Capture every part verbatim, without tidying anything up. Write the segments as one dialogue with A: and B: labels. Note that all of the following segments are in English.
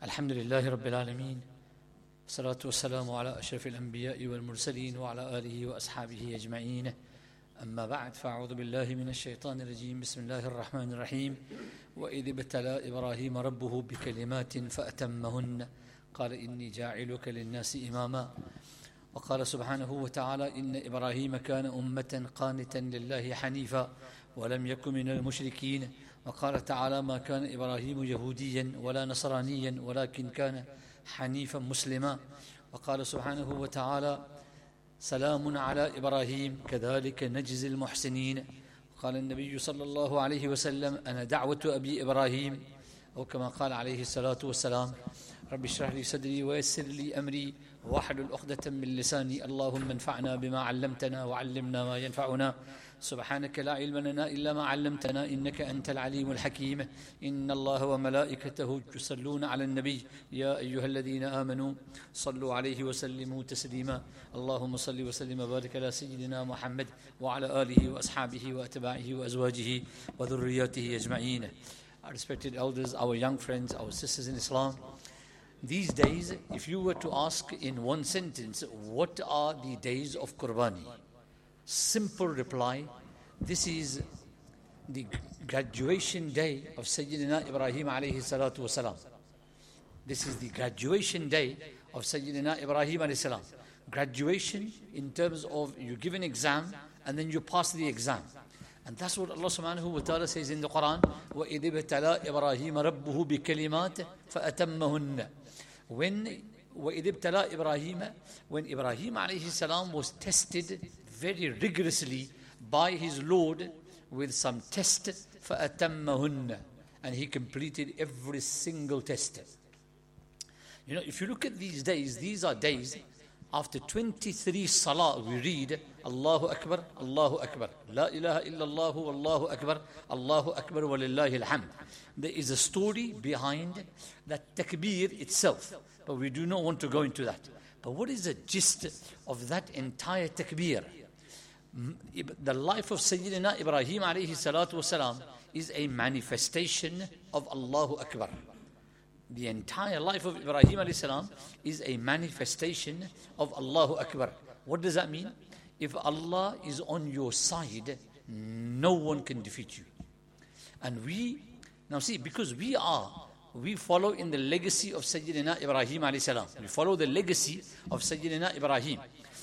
A: الحمد لله رب العالمين والصلاة والسلام على أشرف الأنبياء والمرسلين وعلى آله وأصحابه أجمعين أما بعد فأعوذ بالله من الشيطان الرجيم بسم الله الرحمن الرحيم وإذ ابتلى إبراهيم ربه بكلمات فأتمهن قال إني جاعلك للناس إماما وقال سبحانه وتعالى إن إبراهيم كان أمة قانتا لله حنيفا ولم يكن من المشركين وقال تعالى ما كان إبراهيم يهوديا ولا نصرانيا ولكن كان حنيفا مسلما وقال سبحانه وتعالى سلام على إبراهيم كذلك نجزي المحسنين قال النبي صلى الله عليه وسلم أنا دعوة أبي إبراهيم أو كما قال عليه الصلاة والسلام رب اشرح لي صدري ويسر لي أمري واحلل عقدة من لساني اللهم انفعنا بما علمتنا وعلمنا ما ينفعنا سبحانك لا علم لنا إلا ما علمتنا إنك أنت العليم الحكيم إن الله وملائكته يصلون على النبي يا أيها الذين آمنوا صلوا عليه وسلموا تسليما اللهم صل وسلم وبارك على سيدنا محمد وعلى آله وأصحابه وأتباعه وأزواجه وذرياته أجمعين. Our respected elders, our young friends, our sisters in Islam, these days, if you were to ask in one sentence, what are the days of Qurbani? Simple reply, this is the graduation day of Sayyidina Ibrahim alayhi salatu wasalam. This is the graduation day of Sayyidina Ibrahim alayhi salam. Graduation in terms of you give an exam and then you pass the exam. And that's what Allah subhanahu wa ta'ala says in the Quran, وَإِذِ ابْتَلَى إِبْرَاهِيمَ رَبُّهُ بِكَلِمَاتٍ فَأَتَمَّهُنَّ. When وَإِذِ ابْتَلَى إِبْرَاهِيمَ, when Ibrahim alayhi salam was tested very rigorously by his Lord with some test, فَأَتَمَّهُنَّ, and he completed every single test. You know, if you look at these days, these are days after twenty-three salah we read Allahu Akbar, Allahu Akbar, La ilaha illallah, Allahu Akbar, Allahu Akbar wa lillahi alhamd. There is a story behind that takbir itself, but we do not want to go into that. But what is the gist of that entire takbir? The life of Sayyidina Ibrahim alayhi salatu wasalam is a manifestation of Allahu Akbar. The entire life of Ibrahim alayhi salam is a manifestation of Allahu Akbar. What does that mean? If Allah is on your side, no one can defeat you. And we, now see, because we are, we follow in the legacy of Sayyidina Ibrahim alayhi salam. We follow the legacy of Sayyidina Ibrahim.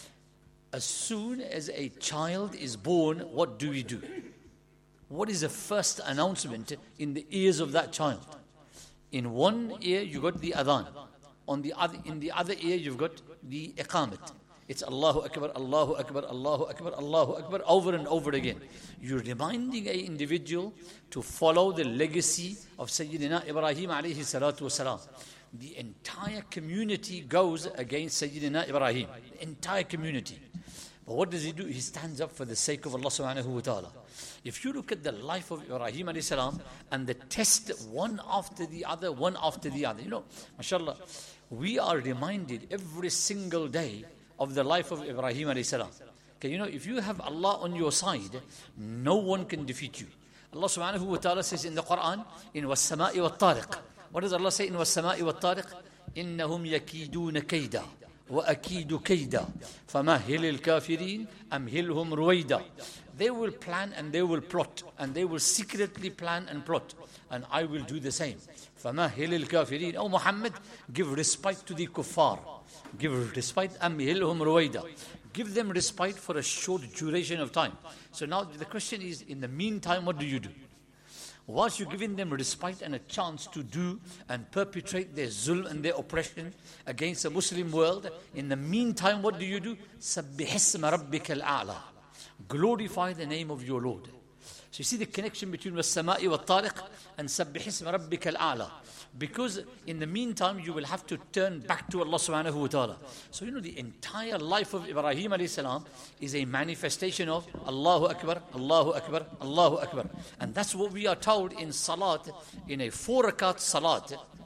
A: As soon as a child is born, what do we do? What is the first announcement in the ears of that child? In one ear you got the adhan, on the other, in the other ear you've got the iqamat. It's Allahu Akbar, Allahu Akbar, Allahu Akbar, Allahu Akbar, over and over again. You're reminding an individual to follow the legacy of Sayyidina Ibrahim alayhi salatu wasalam. The entire community goes against Sayyidina Ibrahim, the entire community. But what does he do? He stands up for the sake of Allah subhanahu wa ta'ala. If you look at the life of Ibrahim alayhi salam and the test one after the other, one after the other, you know, mashallah, we are reminded every single day of the life of Ibrahim alayhi salam. Okay, you know, if you have Allah on your side, no one can defeat you. Allah subhanahu wa ta'ala says in the Quran, in was-sama'i wat-tariq. What does Allah say in was-sama'i wat-tariq? إِنَّهُمْ يَكِيدُونَ كَيْدًا وَأَكِيدُ كَيْدًا فَمَهِّلِ الْكَافِرِينَ أَمْهِلْهُمْ رُوَيْدًا. They will plan and they will plot, and they will secretly plan and plot, and I will do the same. فَمَهِّلِ الْكَافِرِينَ. Oh Muhammad, give respite to the kuffar. Give respite. أَمْهِلْهُمْ رُوَيْدًا. Give them respite for a short duration of time. So now the question is, in the meantime, what do you do? Whilst you're giving them respite and a chance to do and perpetrate their zulm and their oppression against the Muslim world, in the meantime, what do you do? سَبِّحِ اسْمَ رَبِّكَ الْأَعْلَى. Glorify the name of your Lord. So you see the connection between was-sama'i wat-tariq and سَبِّحِ اسْمَ رَبِّكَ الْأَعْلَى. Because in the meantime, you will have to turn back to Allah subhanahu wa ta'ala. So you know, the entire life of Ibrahim alayhi salam is a manifestation of Allahu Akbar, Allahu Akbar, Allahu Akbar. And that's what we are told in salat, in a four rakat salat,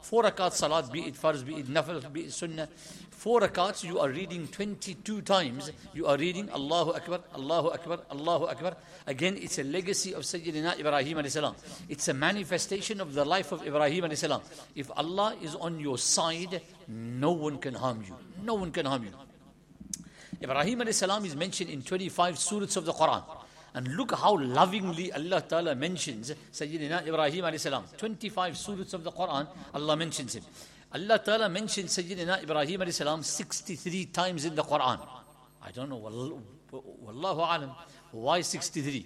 A: Four rakats salat, be it farz, be it nafil, be it sunnah. Four rakats, you are reading twenty-two times. You are reading Allahu Akbar, Allahu Akbar, Allahu Akbar. Again, it's a legacy of Sayyidina Ibrahim alayhi salam. It's a manifestation of the life of Ibrahim alayhi salam. If Allah is on your side, no one can harm you. No one can harm you. Ibrahim alayhi salam is mentioned in twenty-five surahs of the Quran. And look how lovingly Allah Ta'ala mentions Sayyidina Ibrahim alayhi salam. twenty-five surahs of the Quran, Allah mentions him. Allah Ta'ala mentions Sayyidina Ibrahim alayhi salam sixty-three times in the Quran. I don't know, Wallahu alam, why sixty-three?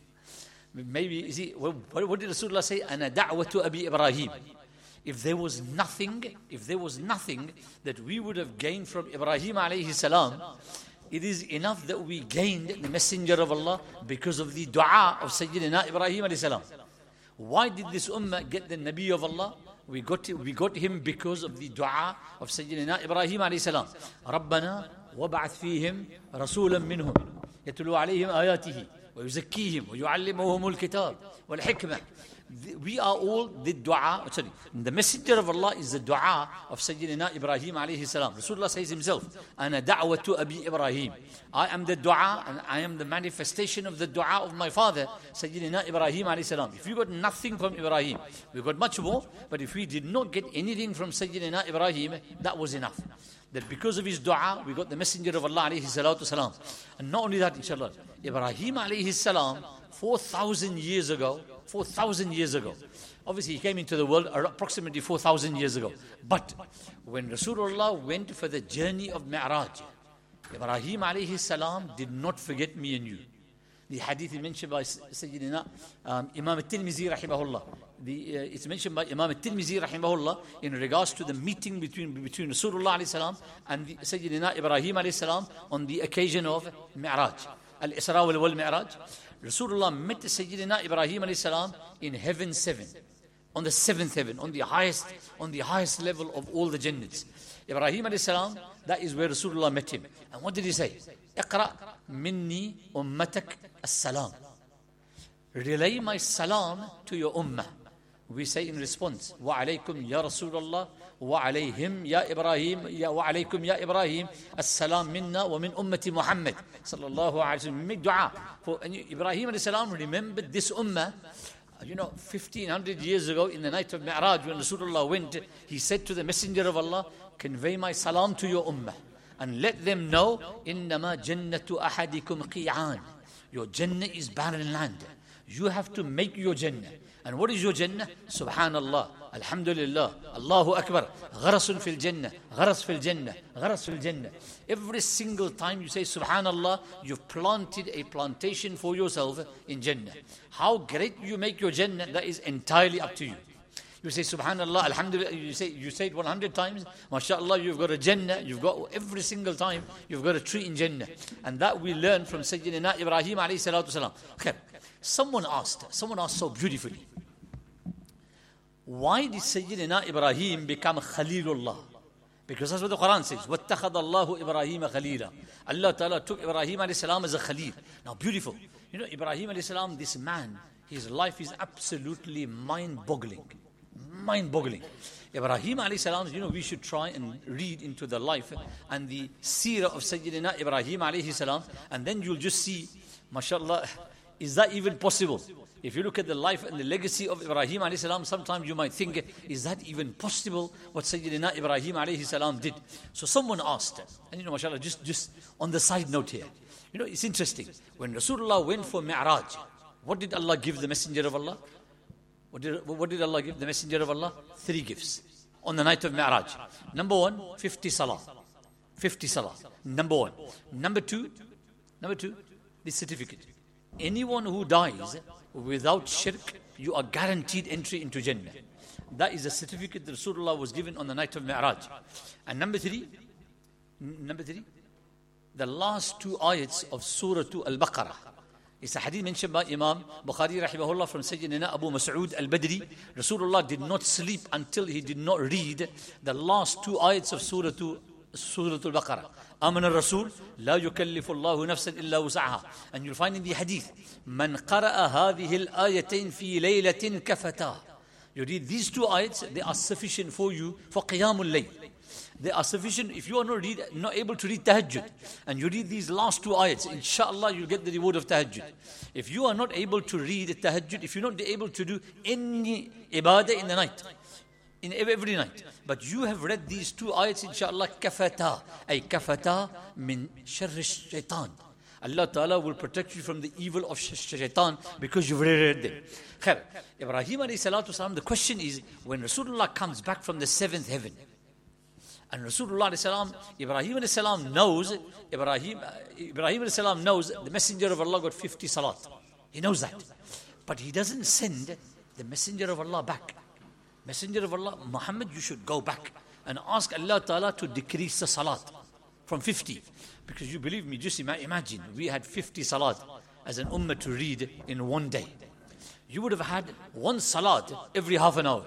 A: Maybe, is he, what, what did Rasulullah say? Ana da'watu Abi Ibrahim. If there was nothing, if there was nothing that we would have gained from Ibrahim alayhi salam, it is enough that we gained the Messenger of Allah because of the dua of Sayyidina Ibrahim alayhi salam. Why did this ummah get the Nabi of Allah? We got, we got him because of the dua of Sayyidina Ibrahim alayhi salam. رَبَّنَا وَبَعَثْ فِيهِمْ رَسُولًا مِّنْهُمْ يَتْلُو عَلَيْهِمْ آيَاتِهِ وَيُزَكِّيهِمْ وَيُعَلِّمُهُمُ الْكِتَابِ وَالْحِكْمَةِ. We are all the dua, sorry, the Messenger of Allah is the dua of Sayyidina Ibrahim alayhi salam. Rasulullah says himself, Ana da'watu Abi Ibrahim. I am the dua and I am the manifestation of the dua of my father, Sayyidina Ibrahim alayhi salam. If you got nothing from Ibrahim, we got much more, but if we did not get anything from Sayyidina Ibrahim, that was enough. That because of his dua, we got the Messenger of Allah alayhi salatu salam. And not only that, inshallah, Ibrahim alayhi salam, four thousand years ago, four thousand years ago. Obviously, he came into the world approximately four thousand years ago. But when Rasulullah went for the journey of Mi'raj, Ibrahim alayhi salam did not forget me and you. The hadith is mentioned by Sayyidina um, Imam al-Tirmizi rahimahullah. The, uh, it's mentioned by Imam al-Tirmizi rahimahullah in regards to the meeting between, between Rasulullah alayhi salam and the Sayyidina Ibrahim alayhi salam on the occasion of Mi'raj. Al-Isra wal Mi'raj. Rasulullah met Sayyidina Ibrahim alayhi salam in heaven seven, on the seventh heaven, on the highest, on the highest level of all the Jannats. Ibrahim alayhi salam, that is where Rasulullah met him. And what did he say? Iqra minni ummatak as-salam. Relay my salam to your ummah. We say in response, wa alaykum ya Rasulullah, wa alayhim ya Ibrahim, ya wa alaykum ya Ibrahim, as-salam minna wa min ummati Muhammad sallallahu alayhi wa sallam. We make dua for Ibrahim alayhi salam. Remembered this ummah. You know, fifteen hundred years ago in the night of Mi'raj, when Rasulullah went, he said to the Messenger of Allah, convey my salam to your ummah and let them know, innama jannatu ahadikum qi'an. Your Jannah is barren land. You have to make your Jannah. And what is your Jannah? Subhanallah, Alhamdulillah, Allahu Akbar, Gharasun fil Jannah, Gharas fil Jannah, Gharas fil Jannah. Every single time you say Subhanallah, you've planted a plantation for yourself in Jannah. How great you make your Jannah, that is entirely up to you. You say Subhanallah, Alhamdulillah, you say, you say it one hundred times, MashaAllah, you've got a Jannah, you've got every single time, you've got a tree in Jannah. And that we learn from Sayyidina Ibrahim alayhi salatu salam. Okay. Someone asked, someone asked so beautifully, why did Sayyidina Ibrahim become Khalilullah? Because that's what the Quran says. وَاتَّخَذَ اللَّهُ إِبْرَاهِيمَ خَلِيلًا. Allah Ta'ala took Ibrahim alayhi salam as a Khalil. Now beautiful. You know, Ibrahim alayhi salam, this man, his life is absolutely mind-boggling. Mind-boggling. Ibrahim alayhi salam, you know, we should try and read into the life and the seerah of Sayyidina Ibrahim alayhi salam, and then you'll just see, mashallah, is that even possible? If you look at the life and the legacy of Ibrahim alayhi salam, sometimes you might think, is that even possible what Sayyidina Ibrahim alayhi salam did? So someone asked, and you know, mashallah, just, just on the side note here, you know, it's interesting. When Rasulullah went for Mi'raj, what did Allah give the Messenger of Allah? What did, what did Allah give the Messenger of Allah? Three gifts on the night of Mi'raj. Number one, fifty salah. fifty salah. Number one. Number two, number two, the certificate. Anyone who dies without shirk, you are guaranteed entry into Jannah. That is a certificate that Rasulullah was given on the night of Mi'raj. And number three, number three, the last two ayats of Surah Al-Baqarah. It's a hadith mentioned by Imam Bukhari rahimahullah from Sayyidina Abu Mas'ud al-Badri. Rasulullah did not sleep until he did not read the last two ayats of Surah Surah Al-Baqarah. Amana Rasul, la yukallifu Allahu nafsan illa wus'aha. And you'll find in the hadith, Man qara'a hadhihi al-ayatain fi laylatin kafata. You read these two ayats, they are sufficient for you for Qiyamul Layl. They are sufficient if you are not, read, not able to read tahajjud. And you read these last two ayats, inshallah you'll get the reward of tahajjud. If you are not able to read tahajjud, if you're not able to do any ibadah in the night, in every night, but you have read these two ayats, inshallah, kafata, ay kafata min sharr shaitan. Allah Ta'ala will protect you from the evil of shaitan because you've read them. Khair, Ibrahim alayhi salatu wasalam, the question is, when Rasulullah comes back from the seventh heaven, and Rasulullah alayhi salam, Ibrahim alayhi salam knows, Ibrahim, Ibrahim alayhi salam knows the Messenger of Allah got fifty salat. He knows that. But he doesn't send the Messenger of Allah back. Messenger of Allah, Muhammad, you should go back and ask Allah Ta'ala to decrease the salat from fifty. Because you believe me, just imagine, we had fifty salat as an ummah to read in one day. You would have had one salat every half an hour.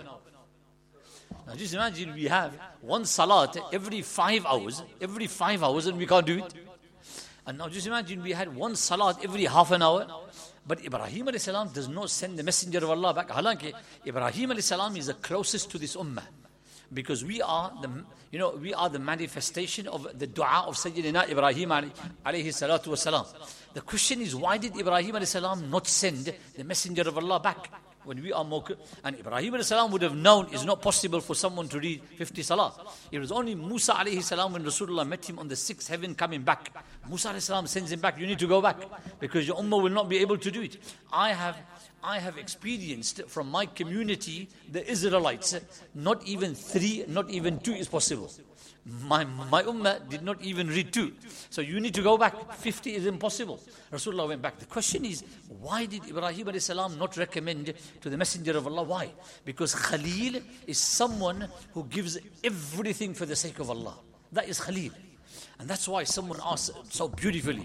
A: Now just imagine we have one salat every five hours, every five hours and we can't do it. And now just imagine we had one salat every half an hour. But Ibrahim alayhi salam does not send the Messenger of Allah back. Halanki, Ibrahim alayhi salam is the closest to this ummah. Because we are the, you know, we are the manifestation of the dua of Sayyidina Ibrahim alayhi salatu wasalam. The question is, why did Ibrahim alayhi salam not send the Messenger of Allah back? When we are more, and Ibrahim alayhi salam would have known it's not possible for someone to read fifty salah. It was only Musa alayhi salam when Rasulullah met him on the sixth heaven coming back. Musa alayhi salam sends him back, you need to go back because your ummah will not be able to do it. I have I have experienced from my community, the Israelites, not even three, not even two is possible. My, my ummah did not even read two. So you need to go back. fifty is impossible. Rasulullah went back. The question is, why did Ibrahim alayhi salam not recommend to the Messenger of Allah? Why? Because Khalil is someone who gives everything for the sake of Allah. That is Khalil. And that's why someone asked so beautifully,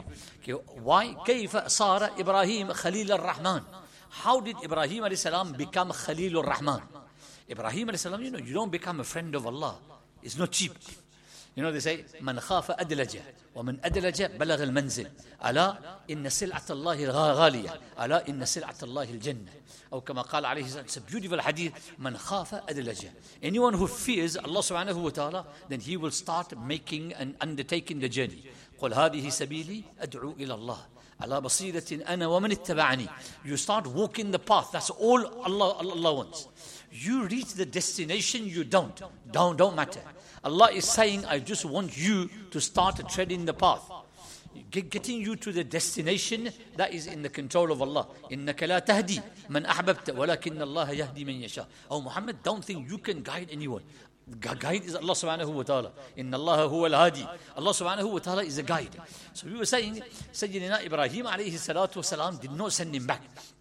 A: why? كيف صار إبراهيم خليل الرحمن? How did Ibrahim alayhi salam become Khalil al-Rahman? Ibrahim alayhi salam, you know, you don't become a friend of Allah. It's not cheap. You know, they say, من خاف أدلج ومن أدلج بلغ المنزل ألا إن سلعة الله غالية ألا إن سلعة الله الجنة أو كما قال عليه السلام. It's a beautiful hadith. من خاف أدلج. Anyone who fears Allah subhanahu wa ta'ala, then he will start making and undertaking the journey. قل هذه سبيلي أدعو إلى الله على بصيرة أنا ومن اتبعني. You start walking the path. That's all Allah, Allah wants. You reach the destination, you don't. Don't, don't matter. Allah is saying, I just want you to start treading the path. Get, getting you to the destination, that is in the control of Allah. إِنَّكَ لَا تَهْدِي مَنْ أَحْبَبْتَ وَلَكِنَّ اللَّهَ يَهْدِي مَنْ يَشَاءُ. Oh Muhammad, don't think you can guide anyone. Guide is Allah subhanahu wa ta'ala. Inna Allah huwa al-hadi. Allah subhanahu wa ta'ala is a guide. So we were saying, Sayyidina Ibrahim alayhi salatu wasalam did not send him back.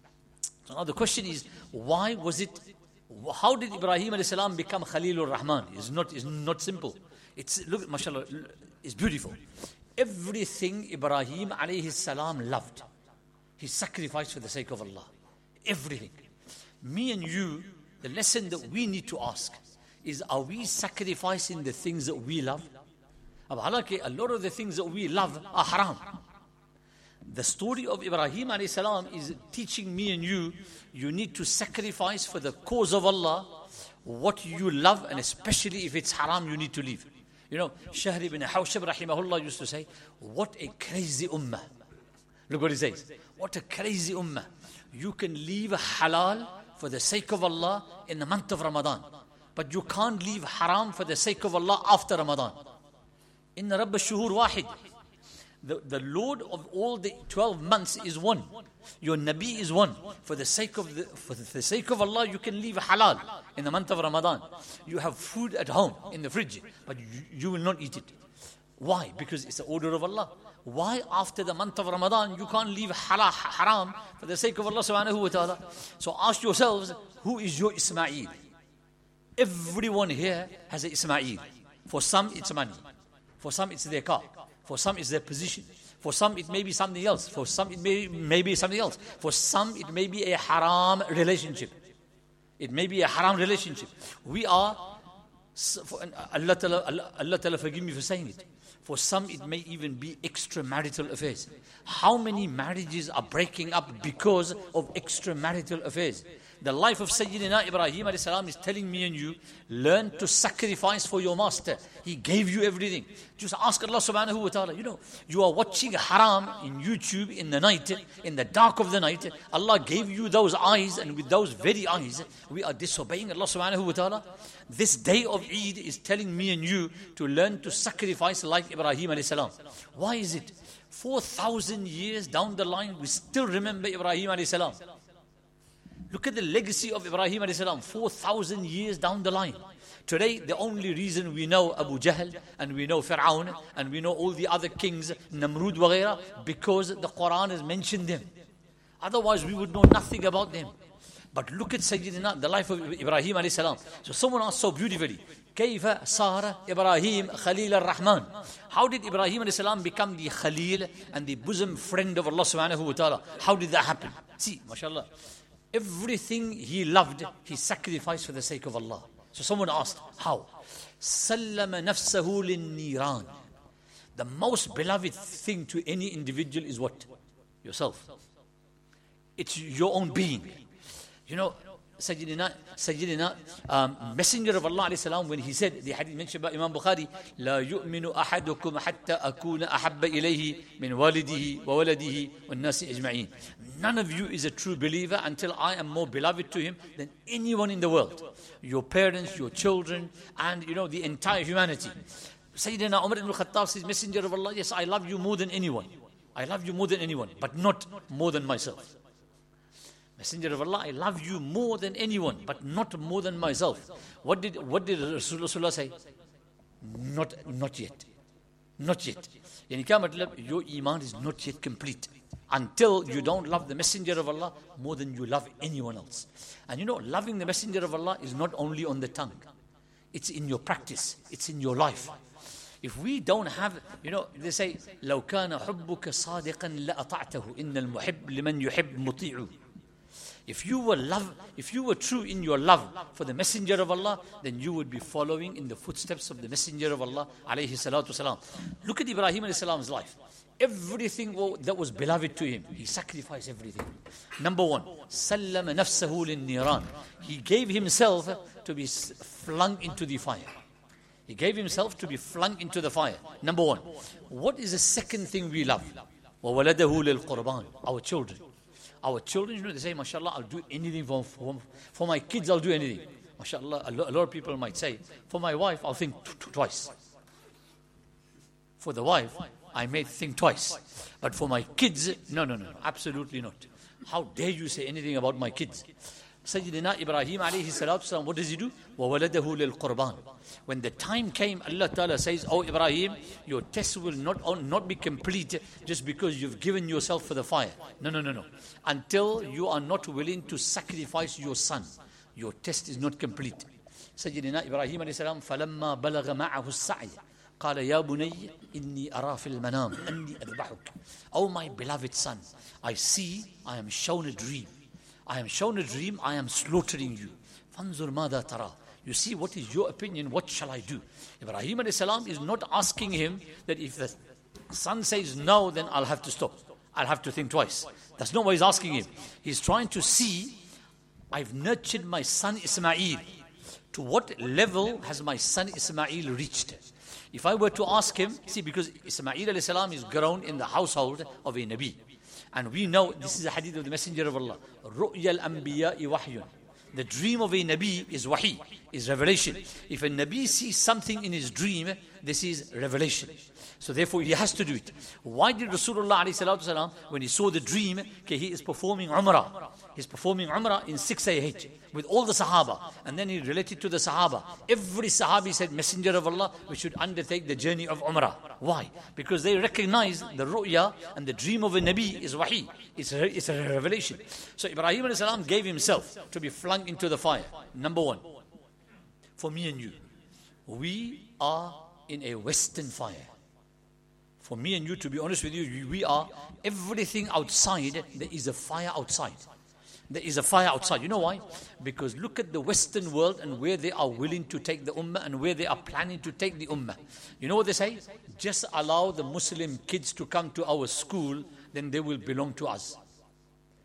A: So now the question is, why was it, how did Ibrahim alayhi salam become Khalilur Rahman? It's not, it's not simple. It's, look, mashallah, it's beautiful. Everything Ibrahim alayhi salam loved, he sacrificed for the sake of Allah. Everything. Me and you, the lesson that we need to ask is, are we sacrificing the things that we love? A lot of the things that we love are haram. The story of Ibrahim alayhi salam is teaching me and you, you need to sacrifice for the cause of Allah what you love, and especially if it's haram, you need to leave. You know, Shahr ibn Hawshab rahimahullah used to say, what a crazy ummah. Look what he says. What a crazy ummah. You can leave halal for the sake of Allah in the month of Ramadan, but you can't leave haram for the sake of Allah after Ramadan. Inna Rabb al-Shuhur wahid. The, the Lord of all the twelve months is one. Your Nabi is one. For the sake of the, for the sake of Allah, you can leave halal in the month of Ramadan. You have food at home in the fridge, but you, you will not eat it. Why? Because it's the order of Allah. Why after the month of Ramadan you can't leave halal, haram for the sake of Allah subhanahu wa ta'ala? So ask yourselves, who is your Ismail? Everyone here has an Ismail. For some it's money. For some it's their car. For some it's their position. For some it may be something else. For some it may, may be something else. For some it may be a haram relationship. It may be a haram relationship. We are, Allah Ta'ala, Allah Ta'ala forgive me for saying it. For some it may even be extramarital affairs. How many marriages are breaking up because of extramarital affairs? the life of Sayyidina Ibrahim alayhi salam is telling me and you, learn to sacrifice for your master. He gave you everything. Just ask Allah subhanahu wa ta'ala. You know, you are watching haram in YouTube in the night, in the dark of the night. Allah gave you those eyes, and with those very eyes, we are disobeying Allah subhanahu wa ta'ala. This day of Eid is telling me and you to learn to sacrifice like Ibrahim alayhi salam. Why is it? four thousand years down the line, we still remember Ibrahim alayhi salam. Look at the legacy of Ibrahim alayhi salam, four thousand years down the line. Today, the only reason we know Abu Jahl, and we know Fir'aun, and we know all the other kings, Namrud wa ghayra, because the Quran has mentioned them. Otherwise, we would know nothing about them. But look at Sayyidina, the life of Ibrahim alayhi salam. So someone asked so beautifully, كيف صار إبراهيم خليل الرحمن? How did Ibrahim alayhi salam become the Khalil and the bosom friend of Allah subhanahu wa ta'ala? How did that happen? See, mashallah, everything he loved, he sacrificed for the sake of Allah. So someone asked, how? سلم نفسه للنيران. The most beloved thing to any individual is what? Yourself. It's your own being. You know, Sayyidina, Sayyidina um, Messenger of Allah alayhi salam, when he said, the hadith mentioned by Imam Bukhari, لا يؤمن أحدكم حتى أكون أحب إليه من والده وولده والناس أجمعين. None of you is a true believer until I am more beloved to him than anyone in the world. Your parents, your children, and you know, the entire humanity. Sayyidina Umar ibn Khattab says, Messenger of Allah, yes, I love you more than anyone. I love you more than anyone, but not more than myself. Messenger of Allah, I love you more than anyone, but not more than myself. What did what did Rasulullah say? Not not yet. Not yet. Yani kya matlab, your iman is not yet complete until you don't love the Messenger of Allah more than you love anyone else. And you know, loving the Messenger of Allah is not only on the tongue. It's in your practice. It's in your life. If we don't have, you know, they say, لو كان حبك صادقا لأطعته إن المحب لمن يحب مطيع. If you were love, if you were true in your love for the Messenger of Allah, then you would be following in the footsteps of the Messenger of Allah, alayhi salatu salam. Look at Ibrahim alayhi salam's life. Everything that was beloved to him, he sacrificed everything. Number one, سلم نفسه للنيران. He gave himself to be flung into the fire. He gave himself to be flung into the fire. Number one. What is the second thing we love? وَوَلَدَهُ لِلْقُرْبَانِ. Our children. Our children, you know, they say, mashallah, I'll do anything for, for, for my kids, I'll do anything. Mashallah, a lot of people might say, for my wife, I'll think t- t- twice. For the wife, I may think twice. But for my kids, no, no, no, absolutely not. How dare you say anything about my kids? Sayyidina Ibrahim alayhi salatu salam, what does he do? وَوَلَدَهُ لِلْقُرْبَانِ. When the time came, Allah Ta'ala says, oh Ibrahim, your test will not, not be complete just because you've given yourself for the fire. No, no, no, no. Until you are not willing to sacrifice your son, your test is not complete. Sayyidina Ibrahim alayhi salam, فَلَمَّا بَلَغَ مَعَهُ السَّعْيَ قال يا بني إني أرى في المنام أني أذبحك. Oh my beloved son, I see, I am shown a dream. I am shown a dream, I am slaughtering you. فانظر ماذا ترى. You see, what is your opinion? What shall I do? Ibrahim alayhi salam is not asking him that if the son says no, then I'll have to stop. I'll have to think twice. That's not what he's asking him. He's trying to see, I've nurtured my son Ismail. To what level has my son Ismail reached? If I were to ask him, see, because Ismail alayhi salam is grown in the household of a Nabi. And we know, this is a hadith of the Messenger of Allah. رُؤْيَا الْأَنْبِيَاءِ وَحْيٌ. The dream of a Nabi is wahi, is revelation. If a Nabi sees something in his dream, this is revelation. So therefore he has to do it. Why did Rasulullah alayhi salatu salam, when he saw the dream, okay, he is performing Umrah. He's performing Umrah in six A H with all the Sahaba. And then he related to the Sahaba. Every Sahabi said, Messenger of Allah, we should undertake the journey of Umrah. Why? Because they recognize the ru'ya and the dream of a Nabi is wahi. It's a, it's a revelation. So Ibrahim alayhi salam gave himself to be flung into the fire. Number one, for me and you, we are in a Western fire. For me and you, to be honest with you, we are, everything outside, there is a fire outside. There is a fire outside. You know why? Because look at the Western world and where they are willing to take the ummah and where they are planning to take the ummah. You know what they say? Just allow the Muslim kids to come to our school, then they will belong to us.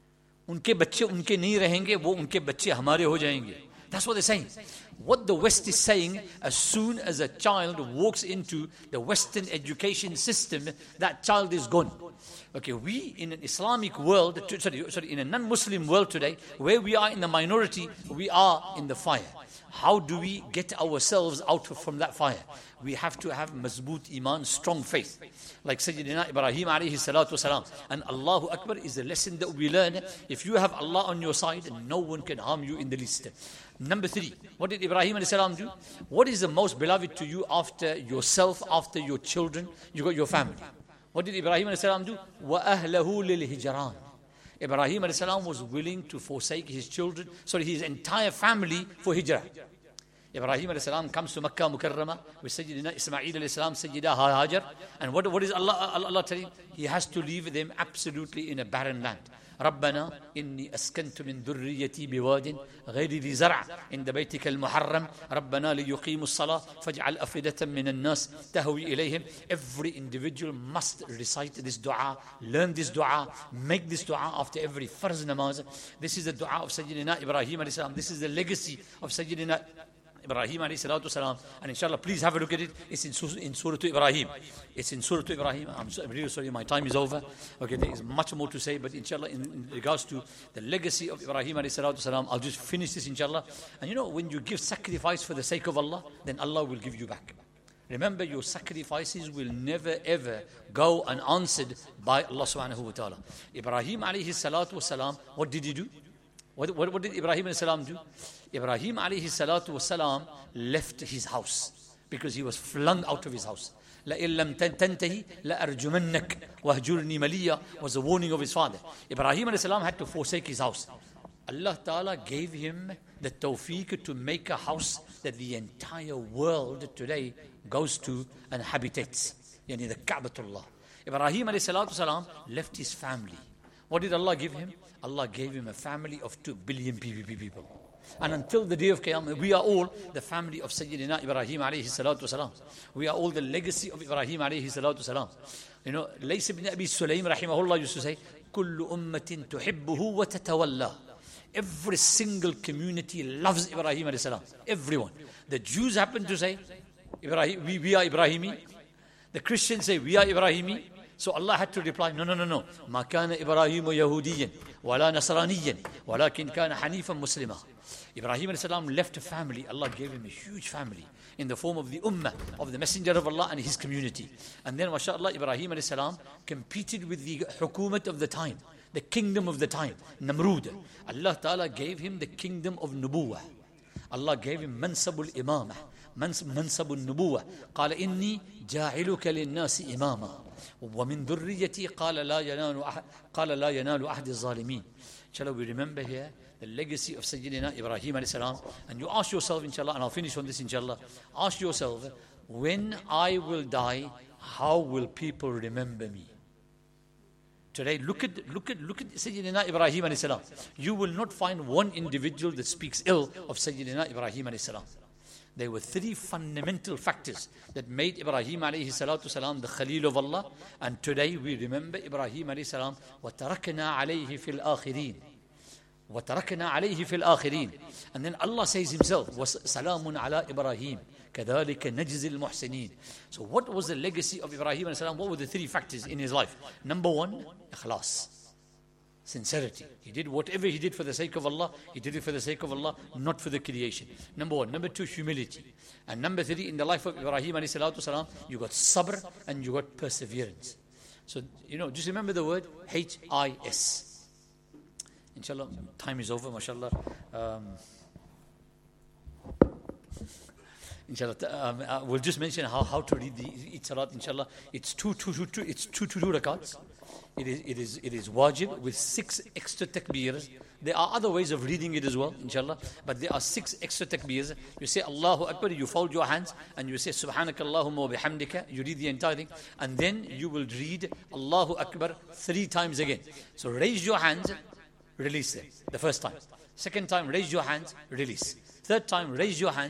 A: उनके बच्चे उनके नहीं रहेंगे, वो उनके बच्चे हमारे हो जाएंगे. That's what they're saying. What the West is saying, as soon as a child walks into the Western education system, that child is gone. Okay, we in an Islamic world, sorry, sorry, in a non-Muslim world today, where we are in the minority, we are in the fire. How do we get ourselves out from that fire? We have to have mazboot iman, strong faith. Like Sayyidina Ibrahim alayhi salatu wasalam. And Allahu Akbar is a lesson that we learn. If you have Allah on your side, no one can harm you in the least. Number three, what did Ibrahim alayhi salam do? What is the most beloved to you after yourself, after your children? You got your family. What did Ibrahim alayhi salam do? وَأَهْلَهُ لِلْهِجْرَانِ. Ibrahim alayhi salam was willing to forsake his children, sorry, his entire family for hijrah. Ibrahim alayhi salam comes to Makkah Mukarramah with Sayyidina Ismail alayhi salam, Sayyida Hajar. And what, what is Allah, Allah, Allah telling him? He has to leave them absolutely in a barren land. ربنا إني أسكنت من ذريتي بواد غير ذي زرع عند بيتك المحرم ربنا ليقيموا الصلاة فاجعل أفئدة من الناس تهوي إليهم. Every individual must recite this dua, learn this dua, make this dua after every farz namaz. This is the dua of Sayyidina Ibrahim alayhi salam. This is the legacy of Sayyidina Ibrahim alayhi salatu salam. And inshallah, please have a look at it. It's in, in Surah to Ibrahim. It's in Surah to Ibrahim. I'm, so, I'm really sorry, my time is over. Okay, there is much more to say, but inshallah, in, in regards to the legacy of Ibrahim alayhi salatu salam, I'll just finish this inshallah. And you know, when you give sacrifice for the sake of Allah, then Allah will give you back. Remember, your sacrifices will never ever go unanswered by Allah subhanahu wa ta'ala. Ibrahim alayhi salatu salam, what did he do? What, what, what did Ibrahim alayhi salam do? Ibrahim alayhi salatu wasalam left his house because he was flung out of his house. لَإِن لَمْ تَنْتَهِ لَأَرْجُمَنَّكَ وَهْجُرْنِي مَلِيًّا was a warning of his father. Ibrahim alayhi salam had to forsake his house. Allah Ta'ala gave him the tawfiq to make a house that the entire world today goes to and habitates. Yani the Ka'batullah. Ibrahim alayhi salatu wasalam left his family. What did Allah give him? Allah gave him a family of two billion people. And until the day of Qiyamah, we are all the family of Sayyidina Ibrahim alayhi salatu wasalam. We are all the legacy of Ibrahim alayhi salatu wasalam. You know, Lays ibn Abi Sulaym rahimahullah used to say, كُلُّ أُمَّةٍ تُحِبُّهُ وَتَتَوَلَّى. Every single community loves Ibrahim alayhi salam. Everyone. The Jews happen to say, Ibrahim, we, we are Ibrahimi. The Christians say, we are Ibrahimi. So Allah had to reply, no, no, no, no. ما كان إبراهيم يهوديا ولا نصرانيا ولكن كان حنيفا مسلما. Ibrahim alayhi salam left a family. Allah gave him a huge family in the form of the ummah, of the messenger of Allah and his community. And then, mashallah, Ibrahim alayhi salam competed with the hukumat of the time, the kingdom of the time, Namrud. Allah Ta'ala gave him the kingdom of Nubuwah. Allah gave him mansabul imamah, mansabul Nubuwah. قال إني جاعلك للناس إماما ومن ذريتي قال لا ينال قال لا ينال أحد الظالمين. Inshallah, we remember here the legacy of Sayyidina Ibrahim alayhi salam. And you ask yourself, inshallah, and I'll finish on this, inshallah. Ask yourself, when I will die, how will people remember me? Today, look at look at look at Sayyidina Ibrahim alayhi salam. You will not find one individual that speaks ill of Sayyidina Ibrahim alayhi salam. There were three fundamental factors that made Ibrahim alayhi salatu salam the Khalil of Allah. And today we remember Ibrahim alayhi salam. وَتَرَكْنَا عَلَيْهِ فِي الْآخِرِينَ وَتَرَكْنَا عَلَيْهِ فِي الْآخِرِينَ. And then Allah says himself, وَسَلَامٌ عَلَىٰ إِبْرَاهِيمَ كَذَلِكَ نَجْزِي الْمُحْسِنِينَ. So what was the legacy of Ibrahim alayhi salam? What were the three factors in his life? Number one, ikhlas. Sincerity. He did whatever he did for the sake of Allah, he did it for the sake of Allah, not for the creation. Number one. Number two, humility. And number three, in the life of Ibrahim alayhi salatu salam, you got sabr and you got perseverance. So, you know, just remember the word H I S. Inshallah, time is over, mashallah. Um, Inshallah, um, uh, we'll just mention how, how to read the each salat. Inshallah, it's two, two, two, two. It's two, two, two rakats. It is, it is, it is wajib with six extra takbirs. There are other ways of reading it as well, inshallah. But there are six extra takbirs. You say Allahu Akbar, you fold your hands, and you say Subhanakallahumma wa bihamdika. You read the entire thing, and then you will read Allahu Akbar three times again. So raise your hands, release them. The first time. Second time, raise your hands, release. Third time, raise your hands,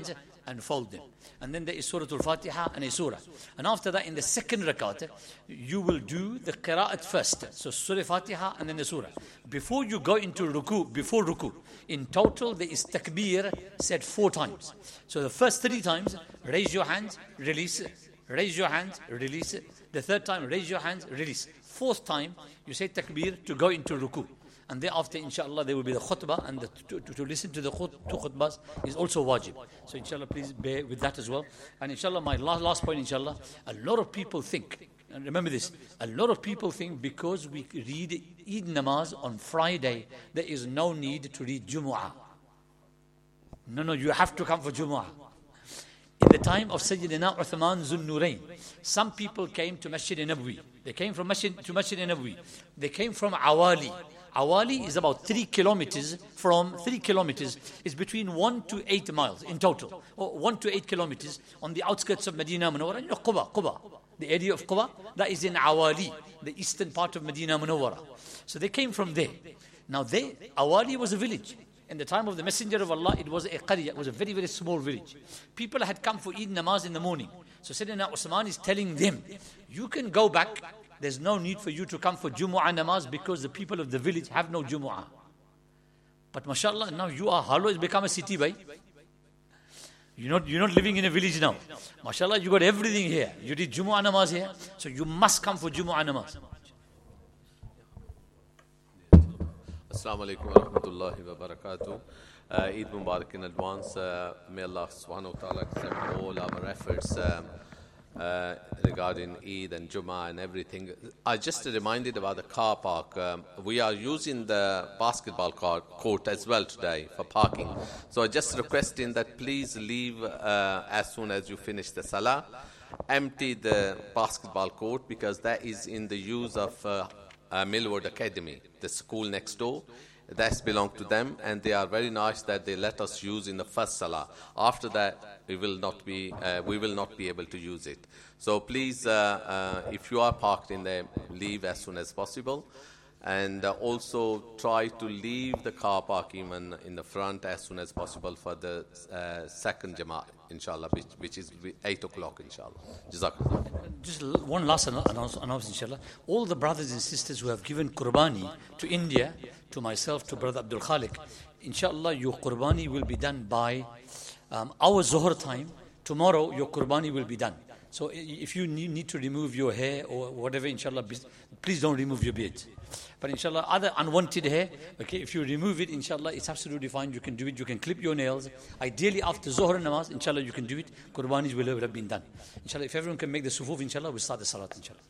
A: and fold them. And then there is Surah Al-Fatiha and a surah. And after that, in the second rakat, you will do the qira'at first. So Surah Fatiha and then the surah. Before you go into ruku, before ruku, in total there is takbir said four times. So the first three times, raise your hands, release it. Raise your hands, release it. The third time, raise your hands, release. Fourth time, you say takbir to go into ruku. And thereafter, inshallah, there will be the khutbah, and the, to, to, to listen to the khut, two khutbahs is also wajib. So inshallah, please bear with that as well. And inshallah, my last, last point, inshallah, a lot of people think, and remember this, a lot of people think because we read Eid namaz on Friday, there is no need to read Jumu'ah. No, no, you have to come for Jumu'ah. In the time of Sayyidina Uthman Zun Nurayn, some people came to Masjid Nabawi. They came from Masjid to Masjid Nabawi. They came from Awali. Awali is about three kilometers from three kilometers. It's between one to eight miles in total, or one to eight kilometers on the outskirts of Medina Munawwara. You know, Quba, Quba, the area of Quba, that is in Awali, the eastern part of Medina Munawwara. So they came from there. Now, they, Awali was a village. In the time of the Messenger of Allah, it was a qarya, it was a very, very small village. People had come for Eid namaz in the morning. So Sayyidina Usman is telling them, you can go back. There's no need for you to come for Jumu'ah namaz because the people of the village have no Jumu'ah. But mashallah, now you are, Halo has become a city, bhai. You're not, you're not living in a village now. Mashallah, you got everything here. You did Jumu'ah namaz here, so you must come for Jumu'ah namaz.
B: Assalamu alaikum wa rahmatullahi wa barakatuh. Uh, Eid Mubarak in advance. Uh, may Allah subhanahu wa ta'ala accept all our efforts um, uh, regarding Eid and Jummah and everything. I just reminded about the car park. Um, we are using the basketball court as well today for parking. So I just requesting that please leave uh, as soon as you finish the salah. Empty the basketball court because that is in the use of uh, Uh, Millward Academy, the school next door. That's belong to them, and they are very nice that they let us use in the first salah. After that, we will not be uh, we will not be able to use it. So please, uh, uh, if you are parked in there, leave as soon as possible, and uh, also try to leave the car park even in the front as soon as possible for the uh, second Jama'ah, inshallah, which, which is eight o'clock, inshallah. Jazakallah.
A: Just one last announcement, inshallah. All the brothers and sisters who have given Qurbani to India, to myself, to Brother Abdul Khalik, inshallah, your Qurbani will be done by um, our Zuhr time. Tomorrow, your Qurbani will be done. So if you need, need to remove your hair or whatever, inshallah, please don't remove your beard. But inshallah, other unwanted hair, okay, if you remove it, inshallah, it's absolutely fine. You can do it. You can clip your nails. Ideally, after Zuhr namaz, inshallah, you can do it. Qurbanis will have been done. Inshallah, if everyone can make the sufuf, inshallah, we'll start the salat, inshallah.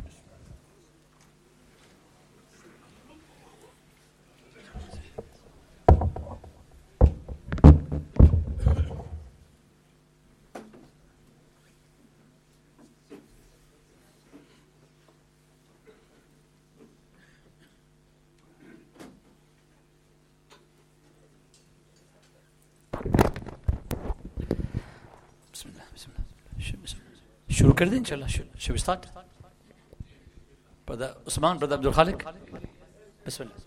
A: शुरू कर दें इंशाल्लाह. Shall we start? Brother Usman, Brother Abdul Khalik. Bismillah.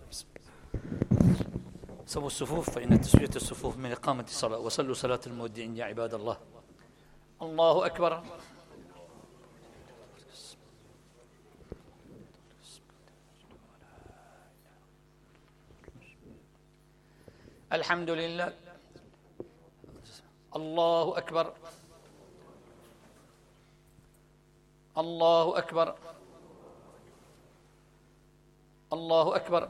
A: سووا الصفوف فإن تسوية الصفوف من إقامة الصلاة وصلوا صلاة المودعين يا عباد الله. الله أكبر. الحمد لله. الله أكبر. الله أكبر. الله أكبر.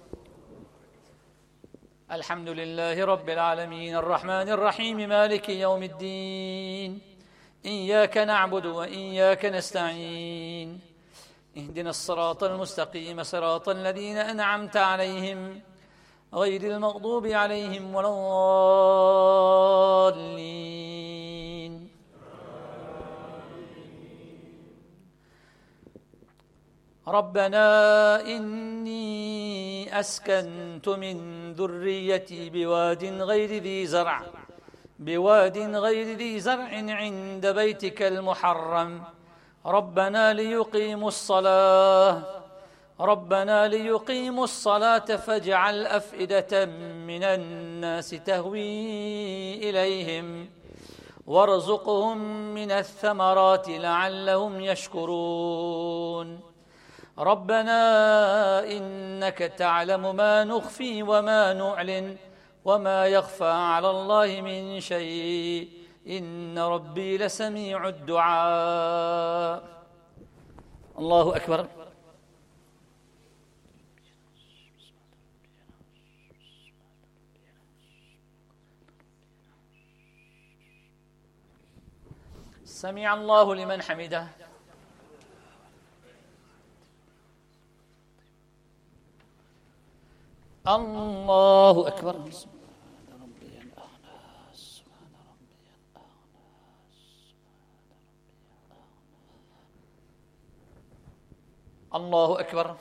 A: الحمد لله رب العالمين الرحمن الرحيم مالك يوم الدين إياك نعبد وإياك نستعين اهدنا الصراط المستقيم صراط الذين أنعمت عليهم غير المغضوب عليهم ولا الضالين. ربنا إني أسكنت من ذريتي بواد غير ذي زرع بواد غير ذي زرع عند بيتك المحرم ربنا ليقيموا الصلاة ربنا ليقيموا الصلاة فاجعل أفئدة من الناس تهوي إليهم وارزقهم من الثمرات لعلهم يشكرون ربنا إنك تعلم ما نخفي وما نعلن وما يخفى على الله من شيء إن ربي لسميع الدعاء. الله أكبر. سمع الله لمن حمده. الله أكبر. الله أكبر.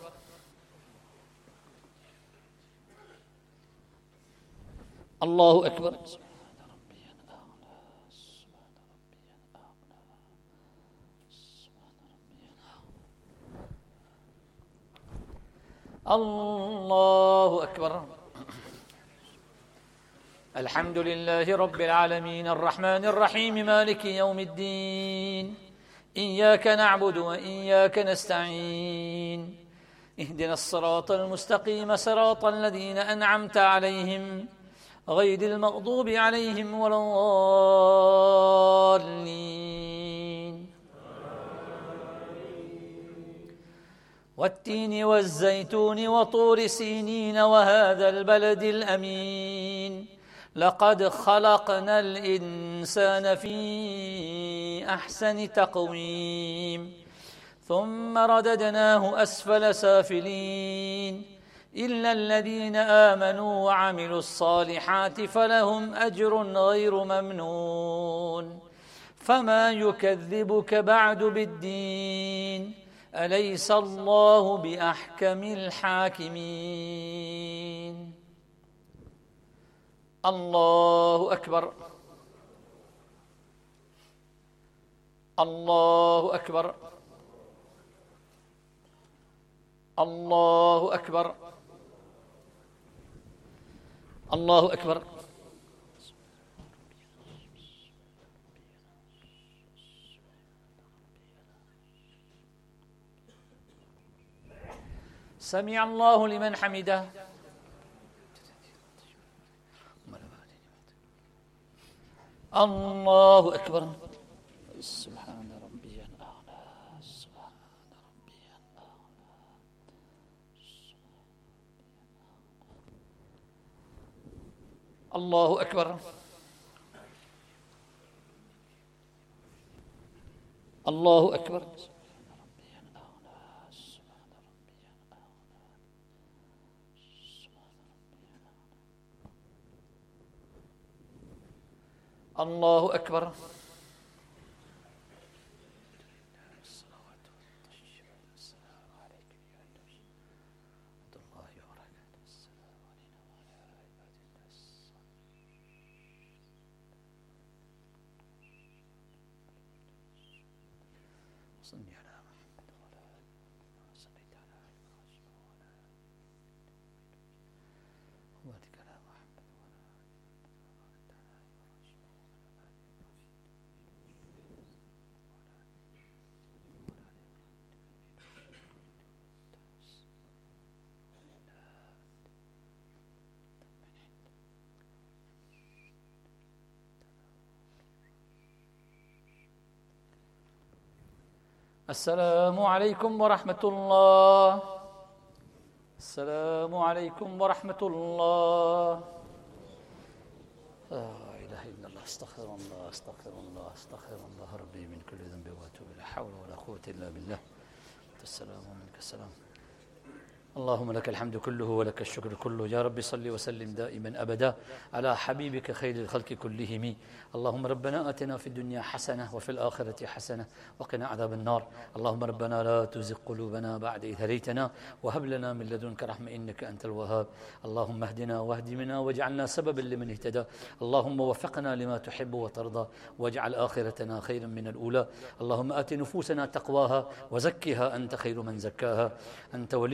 A: الله أكبر. الله أكبر. الحمد لله رب العالمين الرحمن الرحيم مالك يوم الدين إياك نعبد وإياك نستعين اهدنا الصراط المستقيم صراط الذين أنعمت عليهم غير المغضوب عليهم ولا الضالين. والتين والزيتون وطور سينين وهذا البلد الأمين لقد خلقنا الإنسان في أحسن تقويم ثم رددناه أسفل سافلين إلا الذين آمنوا وعملوا الصالحات فلهم أجر غير ممنون. فما يكذبك بعد بالدين أليس الله بأحكم الحاكمين. الله أكبر. الله أكبر. الله أكبر. الله أكبر. سمع الله لمن حمده. الله أكبر. سبحان ربي الأعلى. سبحان ربي الأعلى. الله أكبر. الله أكبر. الله أكبر. السلام عليكم ورحمة الله. السلام عليكم ورحمة الله. لا إله إلا الله. استغفر الله استغفر الله استغفر الله ربي من كل ذنب وأتوب لا حول ولا قوة إلا بالله. السلام ومنك السلام. اللهم لك الحمد كله ولك الشكر كله. يا رب صل وسلم دائما أبدا على حبيبك خير الخلق كلهم. اللهم ربنا آتنا في الدنيا حسنة وفي الآخرة حسنة وقنا عذاب النار. اللهم ربنا لا تزغ قلوبنا بعد إذ هديتنا وهب لنا من لدنك رحمة إنك أنت الوهاب. اللهم اهدنا واهد بنا واجعلنا سببا لمن اهتدى. اللهم وفقنا لما تحب وترضى واجعل آخرتنا خيرا من الأولى. اللهم آت نفوسنا تقواها وزكها أنت خير من زكاها أنت وليها ومولاها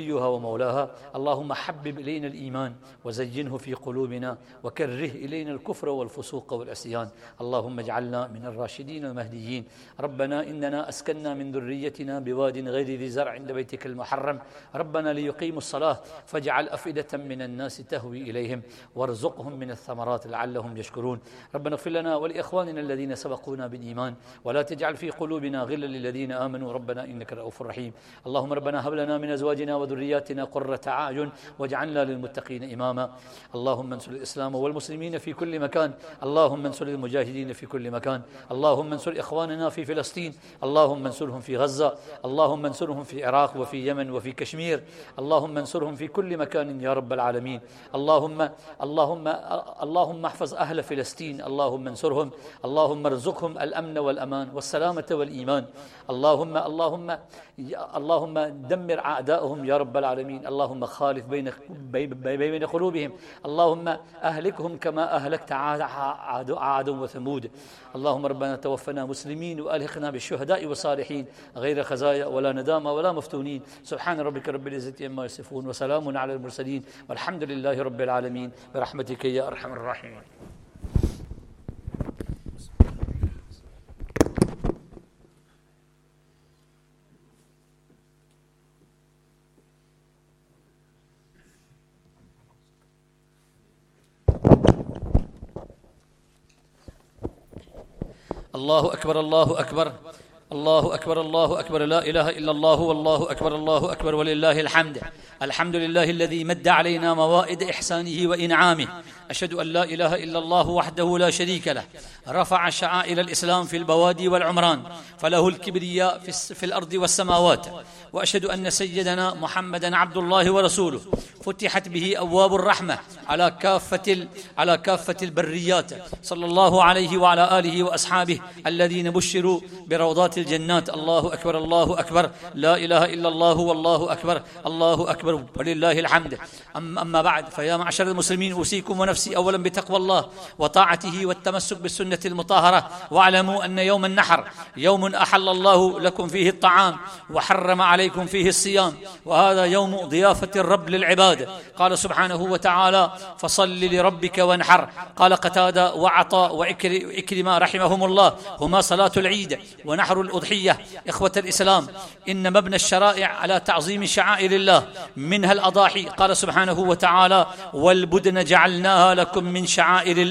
A: ومولاها. اللهم حبب إلينا الإيمان وزينه في قلوبنا وكره إلينا الكفر والفسوق والعصيان. اللهم اجعلنا من الراشدين المهديين. ربنا إننا أسكننا من ذريتنا بواد غير ذي زرع عند بيتك المحرم ربنا ليقيموا الصلاة فاجعل أفئدة من الناس تهوي إليهم وارزقهم من الثمرات لعلهم يشكرون. ربنا اغفر لنا ولإخواننا الذين سبقونا بالإيمان ولا تجعل في قلوبنا غلا للذين آمنوا ربنا إنك رؤوف رحيم. اللهم ربنا هب لنا من أزواجنا وذرياتنا قرة أعين واجعلنا للمتقين إماما. اللهم انصر الإسلام والمسلمين في كل مكان. اللهم انصر المجاهدين في كل مكان. اللهم انصر إخواننا في فلسطين. اللهم انصرهم في غزة. اللهم انصرهم في العراق وفي يمن وفي كشمير. اللهم انصرهم في كل مكان يا رب العالمين. اللهم اللهم اللهم احفظ أهل فلسطين. اللهم انصرهم. اللهم ارزقهم الأمن والأمان والسلامة والإيمان. اللهم اللهم اللهم دمر أعداءهم يا رب العالمين. اللهم خالف بين بين قلوبهم. اللهم أهلكهم كما أهلكت عاد عاد وثمود. اللهم ربنا توفنا مسلمين وألحقنا بالشهداء والصالحين غير خزايا ولا ندامة ولا مفتونين. سبحان ربك رب العزة عما يصفون وسلام على المرسلين والحمد لله رب العالمين برحمتك يا أرحم الراحمين. الله أكبر الله أكبر الله أكبر الله أكبر لا إله إلا الله والله أكبر الله أكبر ولله الحمد. الحمد لله الذي مد علينا موائد إحسانه وإنعامه. أشهد أن لا إله إلا الله وحده لا شريك له رفع شعائر الإسلام في البوادي والعمران فله الكبرياء في الأرض والسماوات. وأشهد أن سيدنا محمدا عبد الله ورسوله فتحت به أبواب الرحمة على كافة على كافة البريات صلى الله عليه وعلى آله وأصحابه الذين بشروا بروضات الجنات. الله أكبر الله أكبر لا إله إلا الله والله أكبر الله أكبر ولله الحمد. أما بعد فيا معشر المسلمين أوصيكم ونفسي أولا بتقوى الله وطاعته والتمسك بالسنة المطهرة. واعلموا أن يوم النحر يوم أحل الله لكم فيه الطعام وحرم عليكم فيه الصيام وهذا يوم ضيافة الرب للعباد. قال سبحانه وتعالى فصل لربك وانحر. قال قتادة وعطاء وإكرمة رحمهم الله هما صلاة العيد ونحر الأضحية. إخوة الإسلام إن مبنى الشرائع على تعظيم شعائر الله منها الأضاحي. قال سبحانه وتعالى والبدن جعلناها لكم من شعائر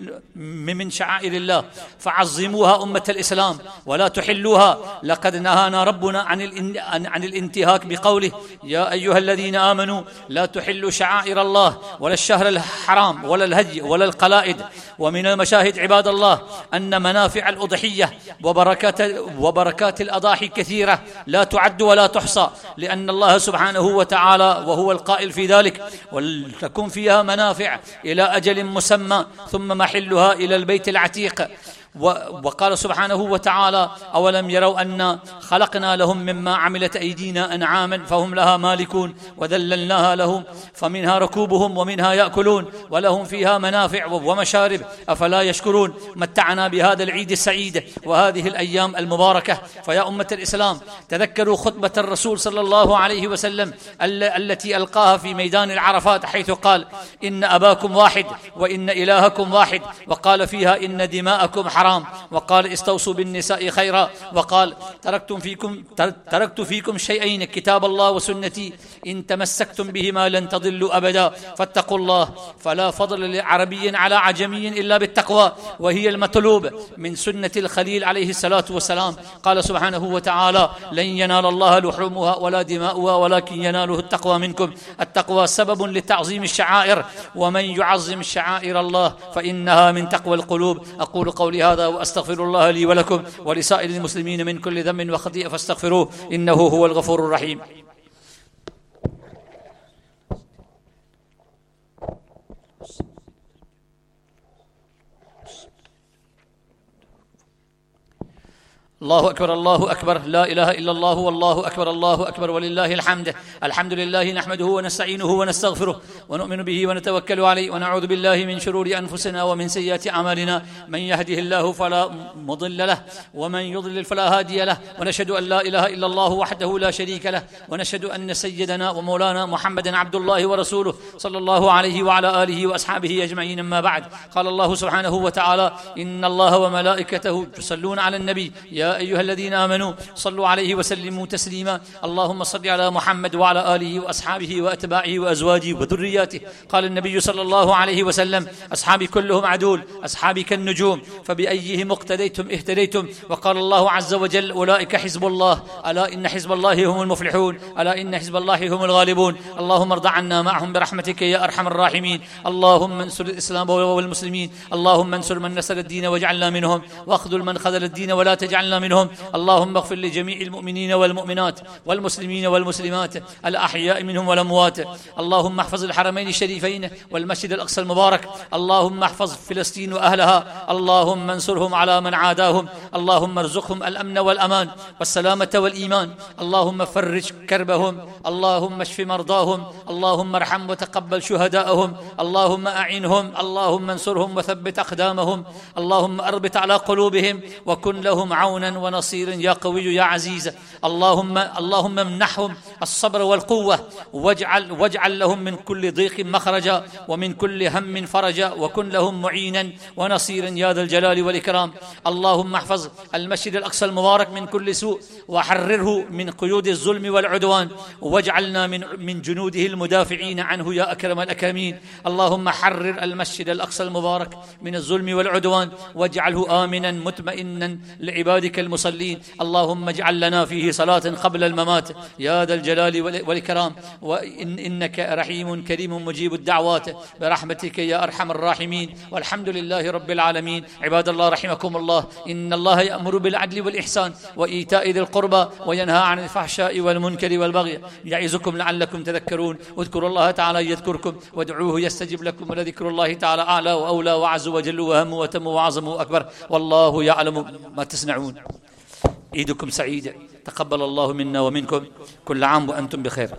A: من شعائر الله فعظموها أمة الإسلام ولا تحلوها. لقد نهانا ربنا عن عن الانتهاك بقوله يا أيها الذين آمنوا لا تحلوا شعائر الله ولا الشهر الحرام ولا الهدي ولا القلائد. ومن المشاهد عباد الله أن منافع الأضحية وبركات وبركات الأضاحي كثيرة لا تعد ولا تحصى لأن الله سبحانه وتعالى وهو القائل في ذلك ولتكن فيها منافع إلى أجل مسمى ثم محلها إلى البيت العتيق. وقال سبحانه وتعالى أولم يروا أن خلقنا لهم مما عملت أيدينا أنعاما فهم لها مالكون وذللناها لهم فمنها ركوبهم ومنها يأكلون ولهم فيها منافع ومشارب أفلا يشكرون. متعنا بهذا العيد السعيد وهذه الأيام المباركة. فيا أمة الإسلام تذكروا خطبة الرسول صلى الله عليه وسلم التي ألقاها في ميدان العرفات حيث قال إن أباكم واحد وإن إلهكم واحد. وقال فيها إن دماءكم حرام. وقال استوصوا بالنساء خيرا. وقال تركتم فيكم تركت فيكم شيئين كتاب الله وسنتي إن تمسكتم بهما لن تضلوا أبدا فاتقوا الله. فلا فضل لعربي على عجمي إلا بالتقوى وهي المطلوب من سنة الخليل عليه الصلاة والسلام. قال سبحانه وتعالى لن ينال الله لحومها ولا دماؤها ولكن يناله التقوى منكم. التقوى سبب لتعظيم الشعائر ومن يعظم شعائر الله فإنها من تقوى القلوب. أقول قولي هذا وأستغفر الله لي ولكم ولسائر المسلمين من كل ذنب وخطيئة فاستغفروه إنه هو الغفور الرحيم. الله أكبر الله أكبر، لا إله إلا الله والله أكبر الله أكبر ولله الحمد. الحمد لله نحمده ونستعينه ونستغفره ونؤمن به ونتوكل عليه ونعوذ بالله من شرور أنفسنا ومن سيئات أعمالنا، من يهده الله فلا مضل له ومن يضلل فلا هادي له، ونشهد أن لا إله إلا الله وحده لا شريك له، ونشهد أن سيدنا ومولانا محمدا عبد الله ورسوله صلى الله عليه وعلى آله وأصحابه أجمعين. أما بعد، قال الله سبحانه وتعالى: إن الله وملائكته يصلون على النبي يا أيها الذين آمنوا صلوا عليه وسلموا تسليما. اللهم صل على محمد وعلى آله وأصحابه وأتباعه وأزواجه وذرياته. قال النبي صلى الله عليه وسلم: أصحابي كلهم عدول، أصحابي كالنجوم، فبأيهم اقتديتم اهتديتم. وقال الله عز وجل: أولئك حزب الله، ألا إن حزب الله هم المفلحون، ألا إن حزب الله هم الغالبون. اللهم ارض عنا معهم برحمتك يا أرحم الراحمين. اللهم انصر الإسلام والمسلمين، اللهم انصر من نصر الدين واجعلنا منهم، واخذل من خذل الدين ولا تجعلنا منهم. اللهم اغفر لجميع المؤمنين والمؤمنات والمسلمين والمسلمات الأحياء منهم والأموات. اللهم احفظ الحرمين الشريفين والمسجد الأقصى المبارك. اللهم احفظ فلسطين وأهلها. اللهم انصرهم على من عاداهم. اللهم ارزقهم الأمن والأمان والسلامة والإيمان. اللهم فرج كربهم. اللهم اشف مرضاهم. اللهم ارحم وتقبل شهداءهم. اللهم أعنهم. اللهم انصرهم وثبت أقدامهم. اللهم أربط على قلوبهم وكن لهم عونا ونصيرا يا قوي يا عزيز. اللهم اللهم امنحهم الصبر والقوة، واجعل واجعل لهم من كل ضيق مخرجا ومن كل هم فرجا، وكن لهم معينا ونصيرا يا ذا الجلال والإكرام. اللهم احفظ المسجد الأقصى المبارك من كل سوء، وحرره من قيود الظلم والعدوان، واجعلنا من من جنوده المدافعين عنه يا أكرم الأكرمين. اللهم حرر المسجد الأقصى المبارك من الظلم والعدوان، واجعله آمنا مطمئنا لعبادك المصلين. اللهم اجعل لنا فيه صلاة قبل الممات يا ذا الجلال والإكرام، وإنك رحيم كريم مجيب الدعوات برحمتك يا أرحم الراحمين. والحمد لله رب العالمين. عباد الله رحمكم الله، إن الله يأمر بالعدل والإحسان وإيتاء ذي القربى وينهى عن الفحشاء والمنكر والبغي يعظكم لعلكم تذكرون. واذكروا الله تعالى يذكركم وادعوه يستجب لكم، ولذكر الله تعالى أعلى وأولى وأعز وجل وهم وتم وأعظم وأكبر، والله يعلم ما تصنعون. عيدكم سعيدة، تقبل الله منا ومنكم، كل عام وأنتم بخير.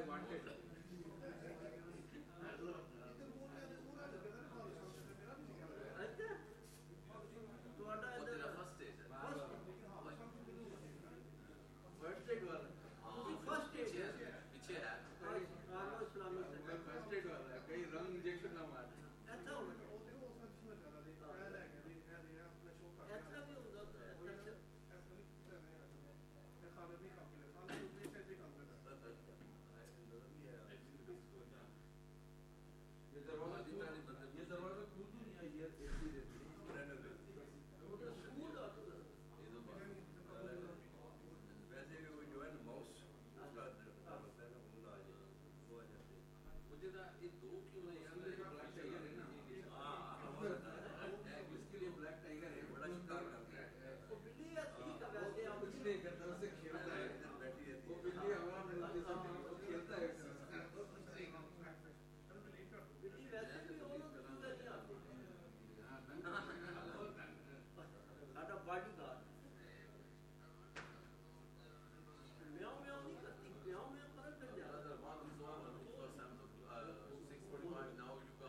B: six forty-five now you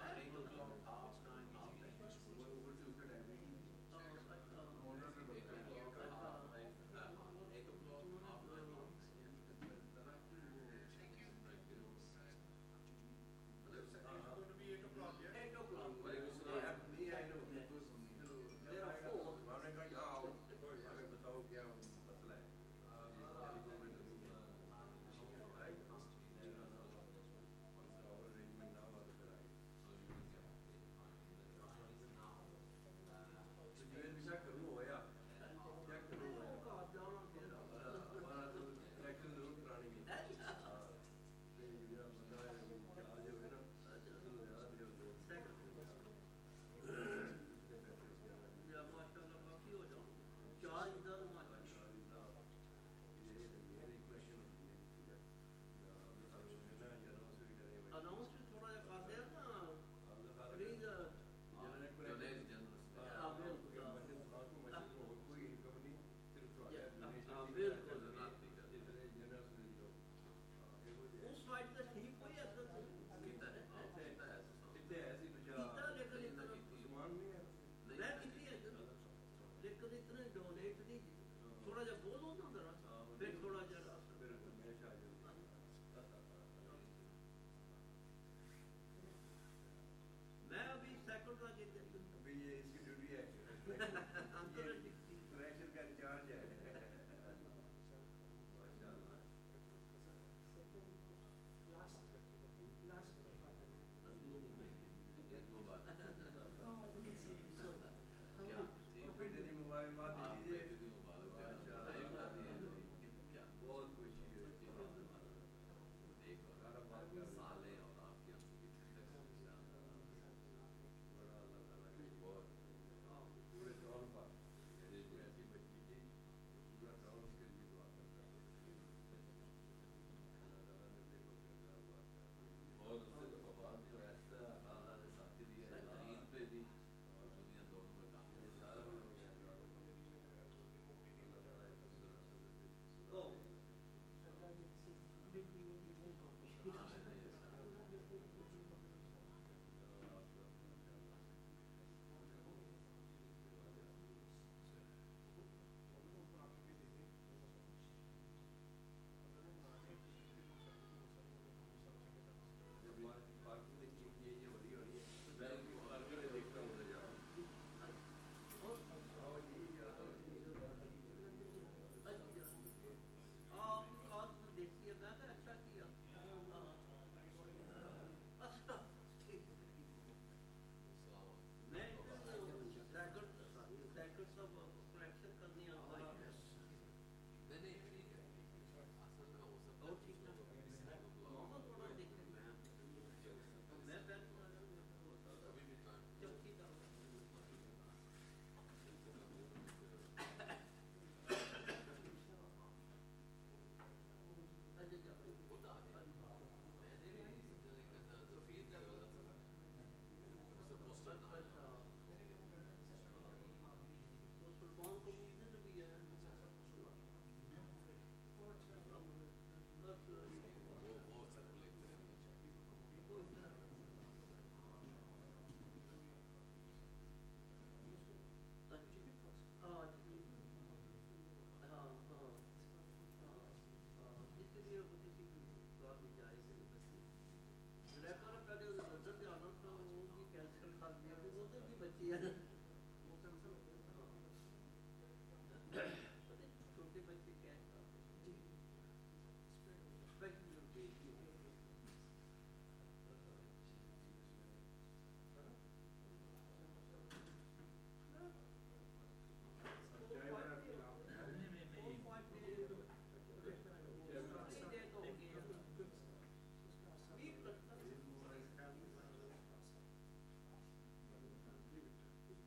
C: Thank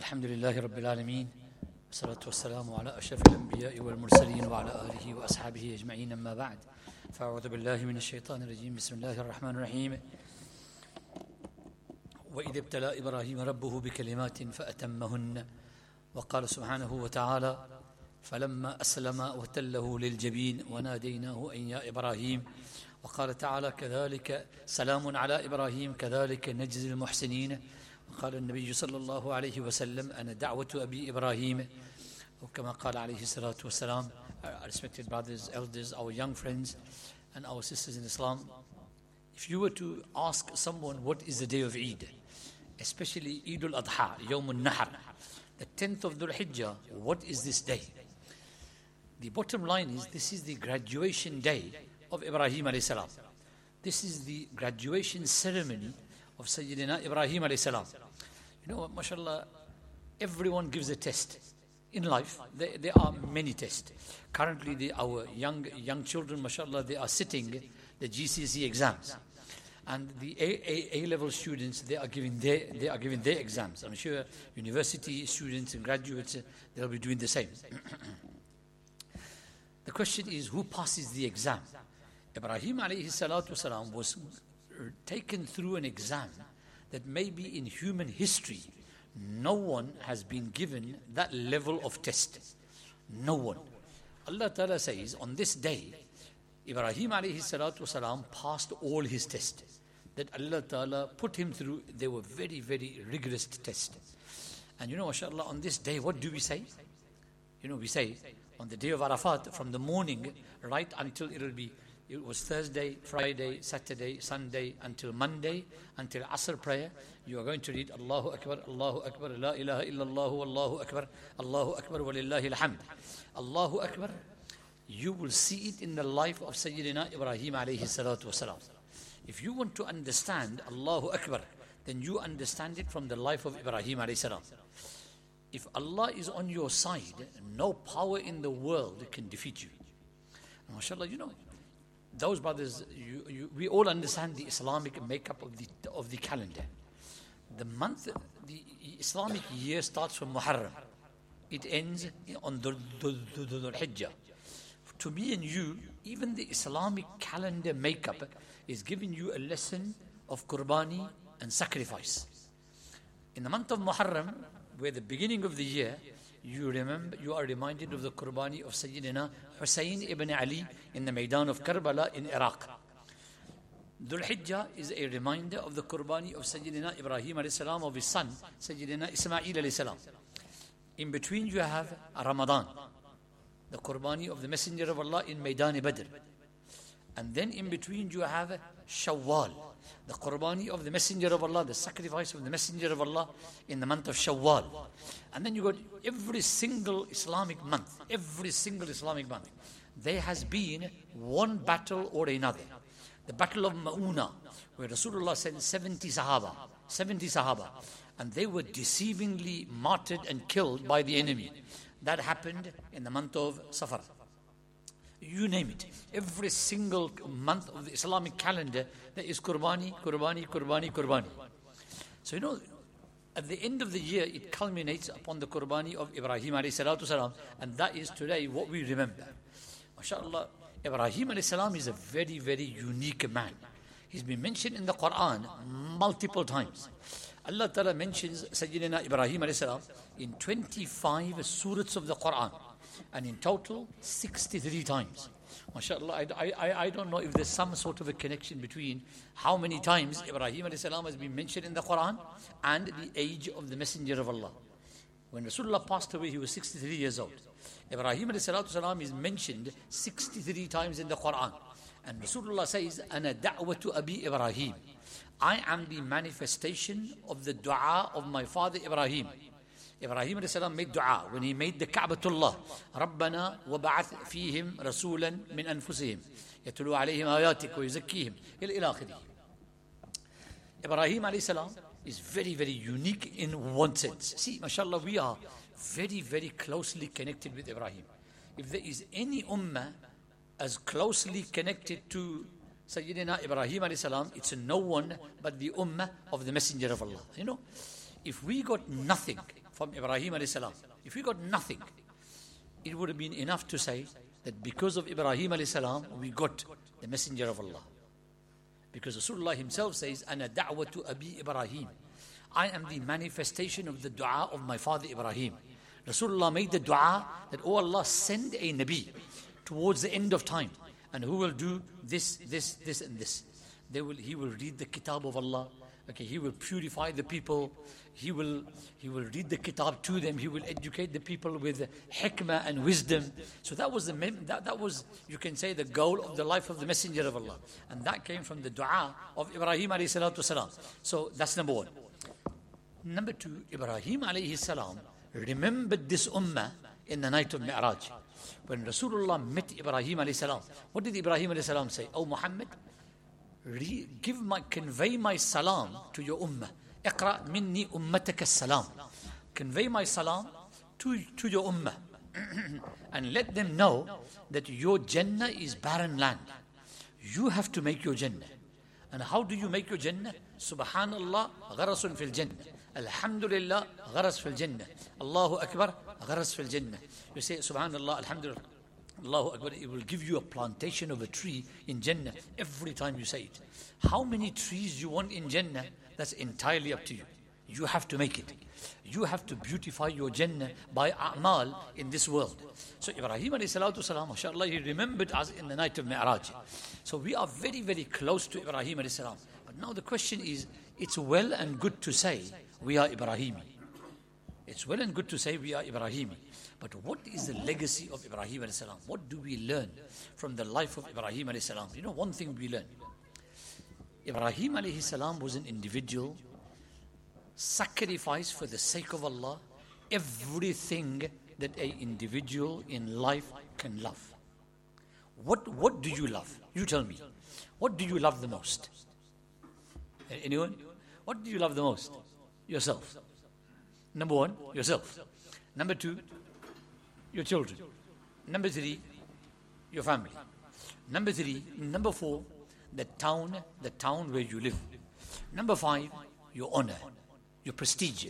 A: الحمد لله رب العالمين والصلاة والسلام على أشرف الأنبياء والمرسلين وعلى آله وأصحابه أجمعين أما بعد فأعوذ بالله من الشيطان الرجيم بسم الله الرحمن الرحيم وإذ ابتلى إبراهيم ربه بكلمات فأتمهن وقال سبحانه وتعالى فلما أسلم وتله للجبين وناديناه أن يا إبراهيم وقال تعالى كذلك سلام على إبراهيم كذلك نجزي المحسنين وقال النبي صلى الله عليه وسلم أنا دعوة أبي إبراهيم وكما قال عليه الصلاة والسلام. Our respected brothers, elders, our young friends and our sisters in Islam, if you were to ask someone what is the day of Eid, especially Eid al-Adha, Yawm al-Nahr, the tenth of Dhul Hijjah, what is this day? The bottom line is this is the graduation day of Ibrahim alayhi salam. This is the graduation ceremony of Sayyidina Ibrahim alayhi salam. You know what, mashallah, everyone gives a test. In life, there, there are many tests. Currently, the, our young young children, mashallah, they are sitting the G C S E exams. And the A, A, A-level students, they are giving their they are giving their exams. I'm sure university students and graduates, they'll be doing the same. The question is, who passes the exam? Ibrahim alayhi salatu wasalam was taken through an exam that maybe in human history, no one has been given that level of test. No one. Allah Ta'ala says, on this day, Ibrahim alayhi salatu wasalam passed all his tests. That Allah Ta'ala put him through, they were very, very rigorous tests. And you know, mashallah, on this day, what do we say? You know, we say, on the day of Arafat, from the morning right until it will be, it was Thursday, Friday, Saturday, Sunday, until Monday, until Asr prayer, you are going to read Allahu Akbar, Allahu Akbar, La ilaha illallah, Allahu Akbar, Allahu Akbar, walillahi alhamd. Allahu Akbar, you will see it in the life of Sayyidina Ibrahim alayhi salatu wasalam. If you want to understand Allahu Akbar, then you understand it from the life of Ibrahim alayhi salam. If Allah is on your side, no power in the world can defeat you. And mashallah, you know, those brothers, you, you, we all understand the Islamic makeup of the of the calendar. The month, the Islamic year starts from Muharram. It ends on the Dhul Hijjah. To me and you, even the Islamic calendar makeup is giving you a lesson of qurbani and sacrifice. In the month of Muharram, where the beginning of the year, you remember, you are reminded of the qurbani of Sayyidina Hussein ibn Ali in the Maidan of Karbala in Iraq. Dhul Hijjah is a reminder of the qurbani of Sayyidina Ibrahim alayhi salam, of his son, Sayyidina Ismail alayhi salam. In between you have Ramadan, the qurbani of the Messenger of Allah in Maidan Badr. And then in between you have Shawwal, the qurbani of the Messenger of Allah, the sacrifice of the Messenger of Allah in the month of Shawwal. And then you got every single Islamic month, every single Islamic month, there has been one battle or another. The battle of Ma'una, where Rasulullah sent seventy Sahaba, seventy Sahaba, and they were deceivingly martyred and killed by the enemy. That happened in the month of Safar. You name it. Every single month of the Islamic calendar, there is Qurbani, Qurbani, Qurbani, Qurbani. So you know, at the end of the year, it culminates upon the Qurbani of Ibrahim alayhi salatu salam, and that is today what we remember. MashaAllah, Ibrahim alayhi salam is a very, very unique man. He's been mentioned in the Quran multiple times. Allah Ta'ala mentions Sayyidina Ibrahim alayhi salam in twenty-five surahs of the Quran. And in total, sixty-three times. MashaAllah, I, I, I don't know if there's some sort of a connection between how many times Ibrahim alayhi salam has been mentioned in the Quran and the age of the Messenger of Allah. When Rasulullah passed away, he was sixty-three years old. Ibrahim alayhi salam is mentioned sixty-three times in the Quran. And Rasulullah says, Ana da'watu Abi Ibrahim. I am the manifestation of the dua of my father Ibrahim. Ibrahim alayhi salam made dua when he made the Ka'batullah. رَبَّنَا وَبَعَثْ فِيهِمْ رَسُولًا مِنْ أَنفُسِهِمْ يَتْلُو عَلَيْهِمْ آيَاتِكَ وَيُزَكِّيهِمْ إلى آخره. Ibrahim alayhi salam is very, very unique in one sense. See, mashallah, we are very, very closely connected with Ibrahim. If there is any ummah as closely connected to Sayyidina Ibrahim alayhi salam, it's no one but the ummah of the Messenger of Allah. You know, if we got nothing from Ibrahim alayhi salam, if we got nothing, it would have been enough to say that because of Ibrahim alayhi salam, we got the messenger of Allah. Because Rasulullah himself says, Ana da'watu Abi Ibrahim. I am the manifestation of the dua of my father Ibrahim. Rasulullah made the dua that, oh Allah, send a Nabi towards the end of time, and who will do this, this, this and this. They will, he will read the kitab of Allah. Okay, he will purify the people. He will, he will read the kitab to them. He will educate the people with hikmah and wisdom. So that was the that, that was, you can say, the goal of the life of the Messenger of Allah, and that came from the dua of Ibrahim alayhi salatu salam. So that's number one. Number two, Ibrahim alayhi salam remembered this ummah in the night of Mi'raj. When Rasulullah met Ibrahim alayhi salam, what did Ibrahim alayhi salam say? Oh Muhammad, re- give my, convey my salam to your ummah. Iqra minni ummataka salam. Convey my salam to, to your ummah. And let them know that your Jannah is barren land. You have to make your Jannah. And how do you make your Jannah? Subhanallah, gharasun fil Jannah. Alhamdulillah, gharas fil Jannah. Allahu Akbar, gharas fil Jannah. You say Subhanallah, Alhamdulillah, Allahu Akbar, it will give you a plantation of a tree in Jannah every time you say it. How many trees you want in Jannah, that's entirely up to you. You have to make it. You have to beautify your Jannah by a'mal in this world. So Ibrahim alayhi salatu salam, mashallah, he remembered us in the night of Mi'raj. So we are very, very close to Ibrahim alayhi salam. But now the question is, it's well and good to say we are Ibrahimi. It's well and good to say we are Ibrahimi. But what is the legacy of Ibrahim alayhi salam? What do we learn from the life of Ibrahim alayhi salam? You know, one thing we learn. Ibrahim alayhi salam was an individual, sacrificed for the sake of Allah everything that an individual in life can love. What, what do you love? You tell me. What do you love the most? Anyone? What do you love the most? Yourself. Number one, yourself. Number two, your children. Number three, your family. Number three, number four, the town, the town where you live. Number five, your honor, your prestige.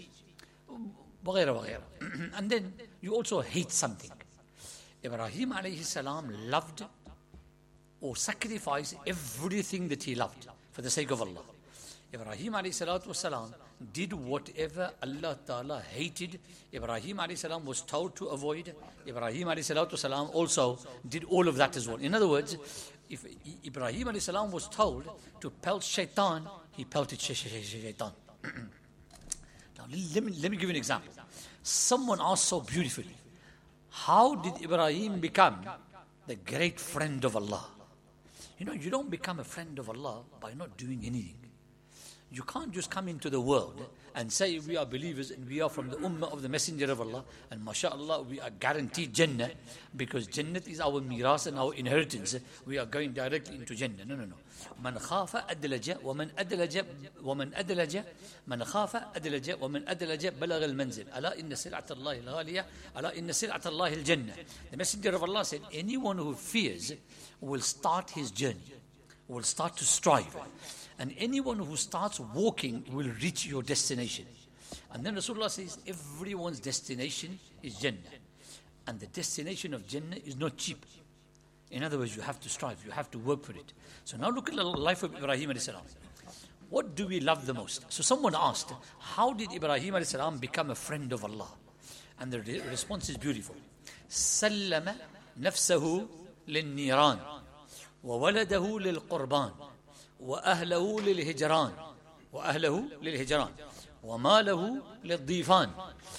A: And then you also hate something. Ibrahim alayhi salam loved or sacrificed everything that he loved for the sake of Allah. Ibrahim alayhi salatu salam did whatever Allah Ta'ala hated. Ibrahim alayhi salam was told to avoid. Ibrahim alayhi salatu salam also did all of that as well. In other words, if Ibrahim alayhi salam was told to pelt shaitan, he pelted shaitan. Now let me, let me give you an example. Someone asked so beautifully, how did Ibrahim become the great friend of Allah? You know, you don't become a friend of Allah by not doing anything. You can't just come into the world and say we are believers and we are from the ummah of the Messenger of Allah and mashallah we are guaranteed Jannah because Jannah is our miras and our inheritance. We are going directly into Jannah. No, no, no. Man khafa adlaja wa man adlaja wa man adlaja man khafa adlaja wa man adlaja balagha al-manzil. Ala inna sil'at Allah al-ghaliya ala inna sil'at Allah al-jannah. The Messenger of Allah said anyone who fears will start his journey, will start to strive. And anyone who starts walking will reach your destination. And then Rasulullah says, everyone's destination is Jannah. And the destination of Jannah is not cheap. In other words, you have to strive, you have to work for it. So now look at the life of Ibrahim alayhi salam. What do we love the most? So someone asked, how did Ibrahim alayhi salam become a friend of Allah? And the re- response is beautiful. سلم نفسه للنيران وولده للقربان وأهله للهجران وأهله للهجران وماله للضيفان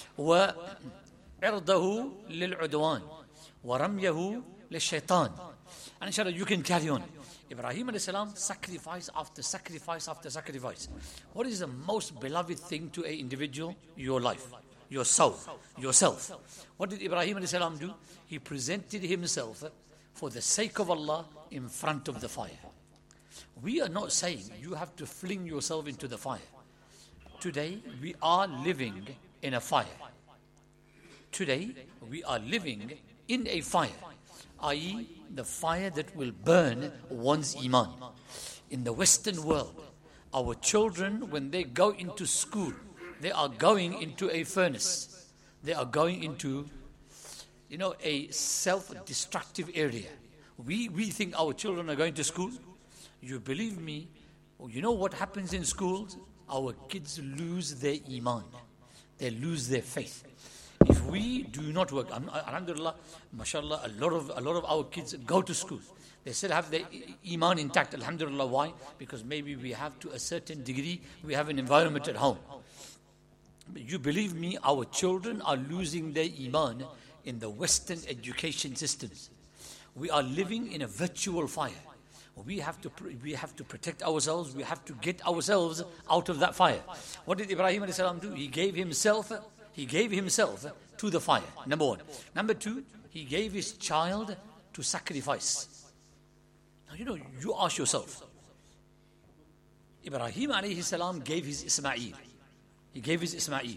A: وعرضه للعدوان ورميه للشيطان. And inshallah you can carry on. Ibrahim alayhi salam sacrifice after sacrifice after sacrifice. What is the most beloved thing to an individual? Your life, your soul, yourself. What did Ibrahim alayhi salam do? He presented himself for the sake of Allah in front of the fire. We are not saying you have to fling yourself into the fire. Today, we are living in a fire. Today, we are living in a fire, that is the fire that will burn one's iman. In the Western world, our children, when they go into school, they are going into a furnace. they are going into, you know, a self-destructive area. We, we think our children are going to school. You believe me, you know what happens in schools? Our kids lose their iman. They lose their faith. If we do not work, alhamdulillah, mashallah, a lot of a lot of our kids go to school. They still have their iman intact, alhamdulillah. Why? Because maybe we have, to a certain degree, we have an environment at home. But you believe me, our children are losing their iman in the Western education systems. We are living in a virtual fire. We have to we have to protect ourselves. We have to get ourselves out of that fire. What did Ibrahim alayhi salam do? He gave himself, he gave himself to the fire. Number one. Number two, he gave his child to sacrifice. Now, you know, you ask yourself, Ibrahim alayhi salam gave his Ismail. He gave his Ismail.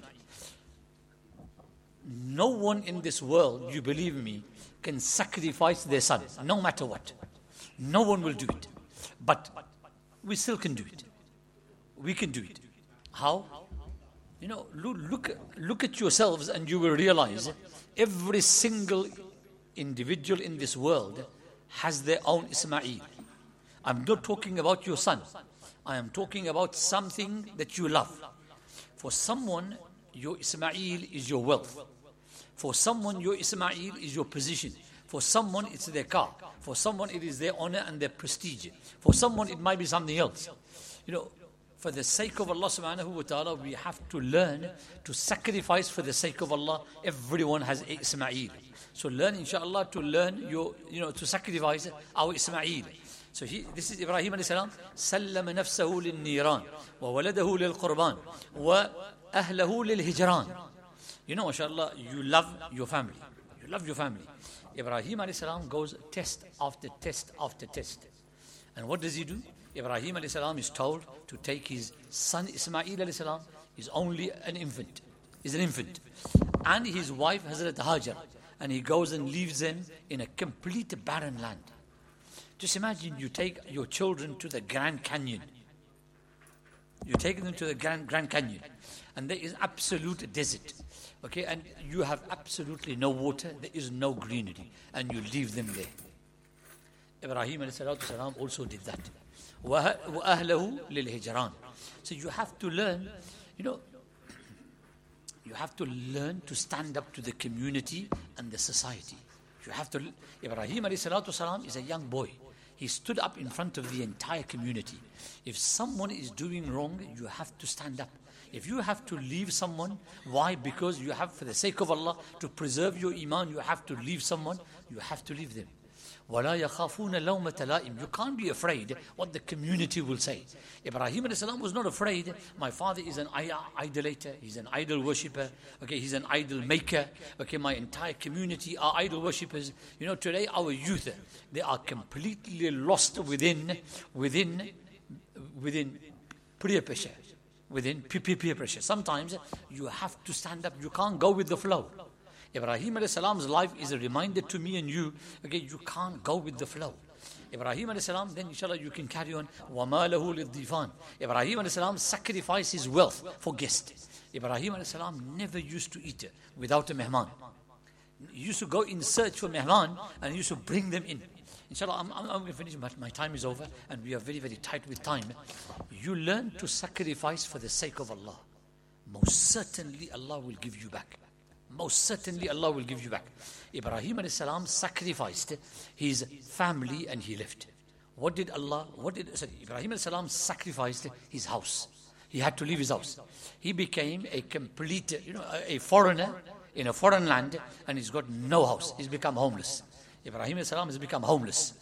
A: No one in this world, you believe me, can sacrifice their son, no matter what. No one will do it. But we still can do it. We can do it. How? You know, look, look, look at yourselves and you will realize every single individual in this world has their own Ismail. I'm not talking about your son. I am talking about something that you love. For someone, your Ismail is your wealth. For someone, your Ismail is your position. For someone, it's their car. For someone, it is their honor and their prestige. For someone, it might be something else. You know, for the sake of Allah subhanahu wa ta'ala, we have to learn to sacrifice for the sake of Allah. Everyone has a Ismail. So learn, inshallah, to learn your, you know, to sacrifice our Ismail. So he, this is Ibrahim alayhi salam. سَلَّمَ نَفْسَهُ لِلنِّيرَانِ وَوَلَدَهُ لِلْقُرْبَانِ وَأَهْلَهُ لِلْهِجْرَانِ. You know, mashallah, you love your family. You love your family. Ibrahim alayhi salam goes test after test after test. And what does he do? Ibrahim alayhi salam is told to take his son Ismail alayhi salam. He's only an infant. He's an infant. And his wife Hazrat Hajar. And he goes and leaves them in a complete barren land. Just imagine you take your children to the Grand Canyon. You take them to the Grand, Grand Canyon. And there is absolute desert. Okay, and you have absolutely no water, there is no greenery, and you leave them there. Ibrahim alayhi salam also did that. وَأَهْلَهُ لِلْهِجْرَانِ. So you have to learn, you know, you have to learn to stand up to the community and the society. You have to, Ibrahim alayhi salam is a young boy. He stood up in front of the entire community. If someone is doing wrong, you have to stand up. If you have to leave someone, why? Because you have, for the sake of Allah, to preserve your iman, you have to leave someone, you have to leave them. وَلَا يَخَافُونَ لَوْمَةَ لَائِمٍ. You can't be afraid what the community will say. Ibrahim alayhi salam was not afraid. My father is an idolater, he's an idol worshipper, okay, he's an idol maker, okay, my entire community are idol worshippers. You know, today our youth, they are completely lost within, within, within peer pressure. Within peer pressure. Sometimes you have to stand up. You can't go with the flow. Ibrahim alayhi salam's life is a reminder to me and you, okay, you can't go with the flow. Ibrahim alayhi salam, then inshallah you can carry on. وَمَا لَهُ لِلضِّيفَانِ. Ibrahim alayhi salam sacrificed his wealth for guests. Ibrahim alayhi salam never used to eat without a mehman. He used to go in search for mehman and he used to bring them in. Inshallah, I'm, I'm, I'm going to finish. My, my time is over and we are very, very tight with time. You learn to sacrifice for the sake of Allah. Most certainly Allah will give you back. Most certainly Allah will give you back. Ibrahim alayhi salam sacrificed his family and he left. What did Allah, what did, sorry, Ibrahim alayhi salam sacrificed his house. He had to leave his house. He became a complete, you know, a, a foreigner in a foreign land and he's got no house. He's become homeless. Ibrahim alayhi salam has become homeless.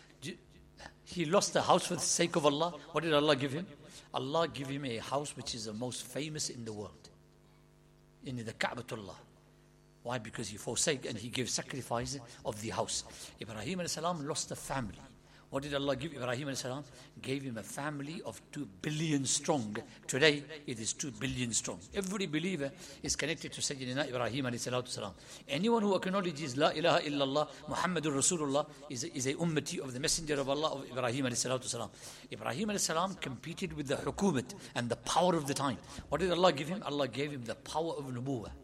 A: He lost the house for the sake of Allah. What did Allah give him? Allah gave him a house which is the most famous in the world. In the Ka'batullah. Why? Because he forsake and he gave sacrifice of the house. Ibrahim alayhi salam lost a family. What did Allah give Ibrahim alayhi salam? Gave him a family of two billion strong. Today it is two billion strong. Every believer is connected to Sayyidina Ibrahim alayhi salam. Anyone who acknowledges La ilaha illallah Muhammadur Rasulullah is a, is a ummati of the messenger of Allah of Ibrahim alayhi salam. Ibrahim alayhi salam competed with the hukumat and the power of the time. What did Allah give him? Allah gave him the power of nubuwah.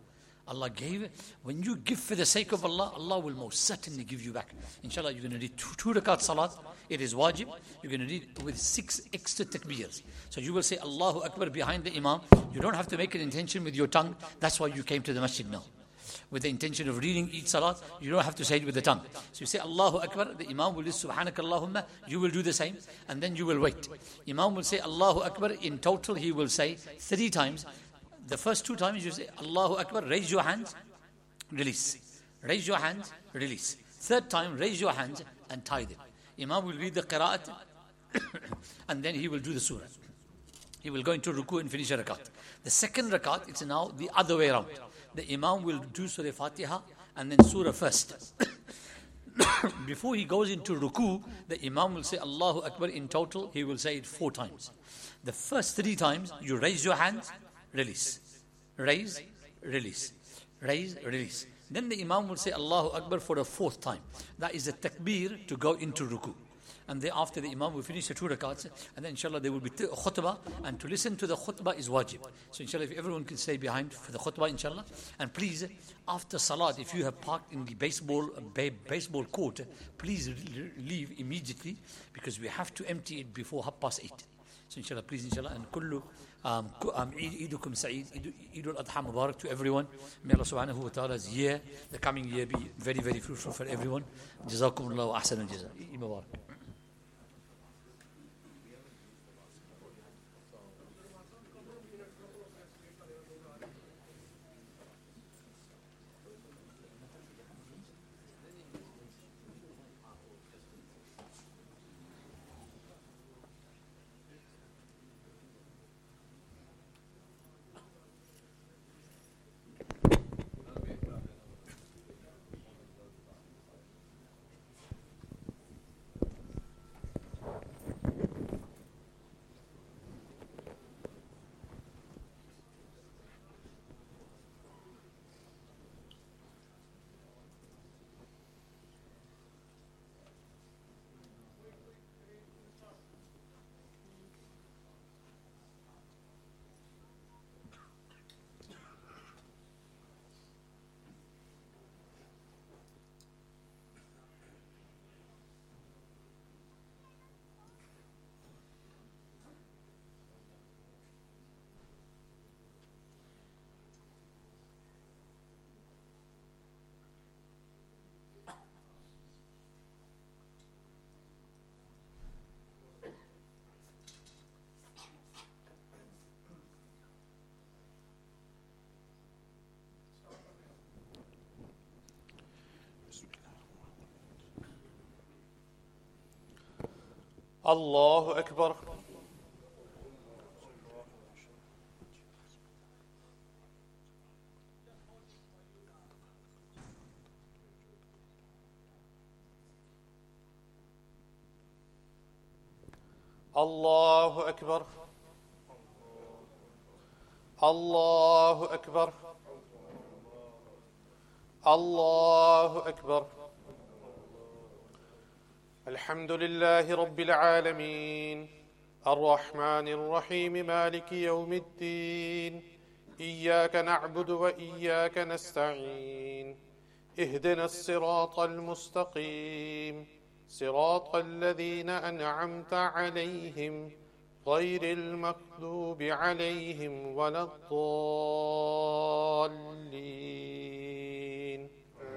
A: Allah gave. When you give for the sake of Allah, Allah will most certainly give you back. Inshallah, you're going to read two, two rakat salat. It is wajib. You're going to read with six extra takbirs. So you will say Allahu Akbar behind the Imam. You don't have to make an intention with your tongue. That's why you came to the masjid now. With the intention of reading each salat, you don't have to say it with the tongue. So you say Allahu Akbar, the Imam will do Subhanak Allahumma, you will do the same, and then you will wait. Imam will say Allahu Akbar, in total he will say three times. The first two times you say Allahu Akbar, raise your hands, release. Raise your hands, release. Third time, raise your hands and tie them. Imam will read the qira'at and then he will do the surah. He will go into ruku and finish a rakat. The second rakat, it's now the other way around. The Imam will do Surah Fatiha and then Surah first. Before he goes into ruku, the Imam will say Allahu Akbar. In total, he will say it four times. The first three times, you raise your hands, release. Raise, release. Raise, release. Then the Imam will say Allahu Akbar for a fourth time. That is a takbir to go into ruku. And thereafter the Imam will finish the two rakats, and then inshallah there will be khutbah, and to listen to the khutbah is wajib. So inshallah if everyone can stay behind for the khutbah inshallah. And please, after salat, if you have parked in the baseball baseball court, please leave immediately, because we have to empty it before half past eight. So inshallah, please inshallah, and kullu um, um, Eidukum Sa'id, Eid al-Adha Mubarak to everyone. May Allah subhanahu wa ta'ala's year, the coming year, be very very fruitful for everyone. Jazakumullah wa ahsan al-jaza. Eid Mubarak.
C: الله أكبر. الله أكبر. الله أكبر. الله أكبر. الحمد لله رب العالمين الرحمن الرحيم مالك يوم الدين إياك نعبد وإياك نستعين اهدنا الصراط المستقيم صراط الذين أنعمت عليهم غير المغضوب عليهم ولا الضالين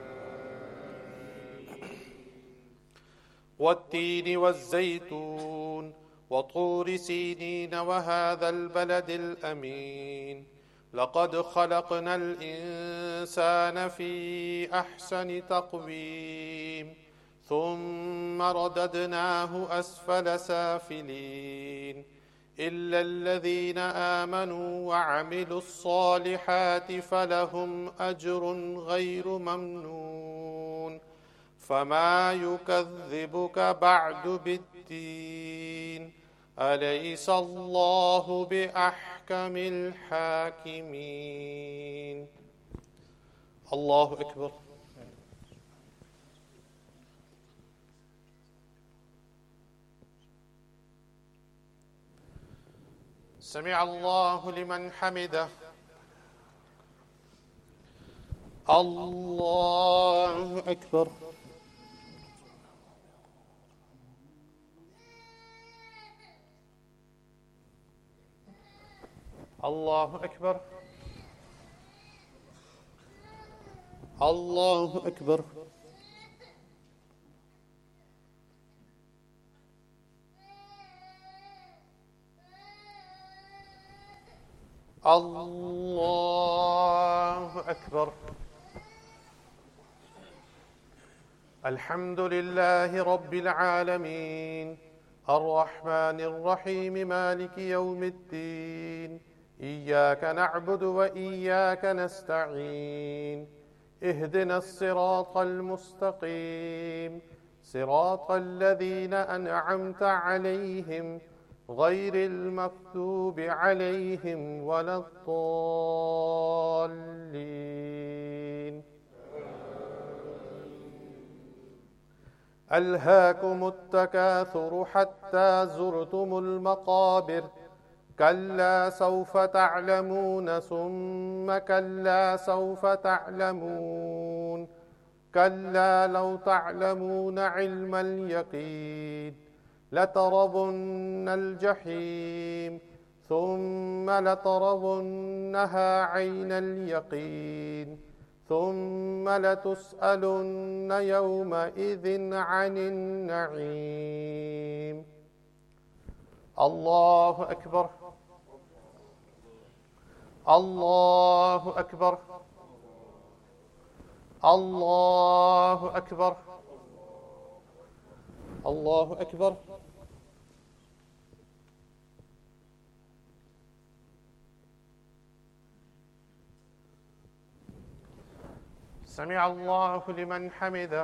C: والتين والزيتون وطور سينين وهذا البلد الأمين لقد خلقنا الإنسان في أحسن تقويم ثم رددناه أسفل سافلين إلا الذين آمنوا وعملوا الصالحات فلهم أجر غير ممنون فما يكذبك بعد بالدين أليس الله بأحكم الحاكمين. الله أكبر. سمع الله لمن حمده. الله أكبر. الله أكبر. الله أكبر. الله أكبر. الحمد لله رب العالمين الرحمن الرحيم مالك يوم الدين إياك نعبد وإياك نستعين اهدنا الصراط المستقيم صراط الذين أنعمت عليهم غير المكتوب عليهم ولا الضالين. ألهاكم التكاثر حتى زرتم المقابر كلا سوف تعلمون ثم كلا سوف تعلمون كلا لو تعلمون علم اليقين لترون الجحيم ثم لترونها عين اليقين ثم لتسألن يومئذ عن النعيم. الله أكبر. الله أكبر. الله أكبر. الله أكبر. سمع الله لمن حمده.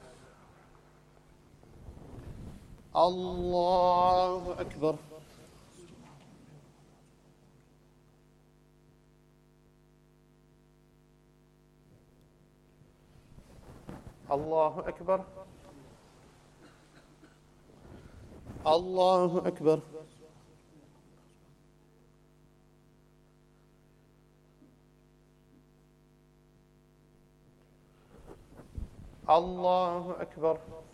C: الله أكبر. الله أكبر. الله أكبر. الله أكبر.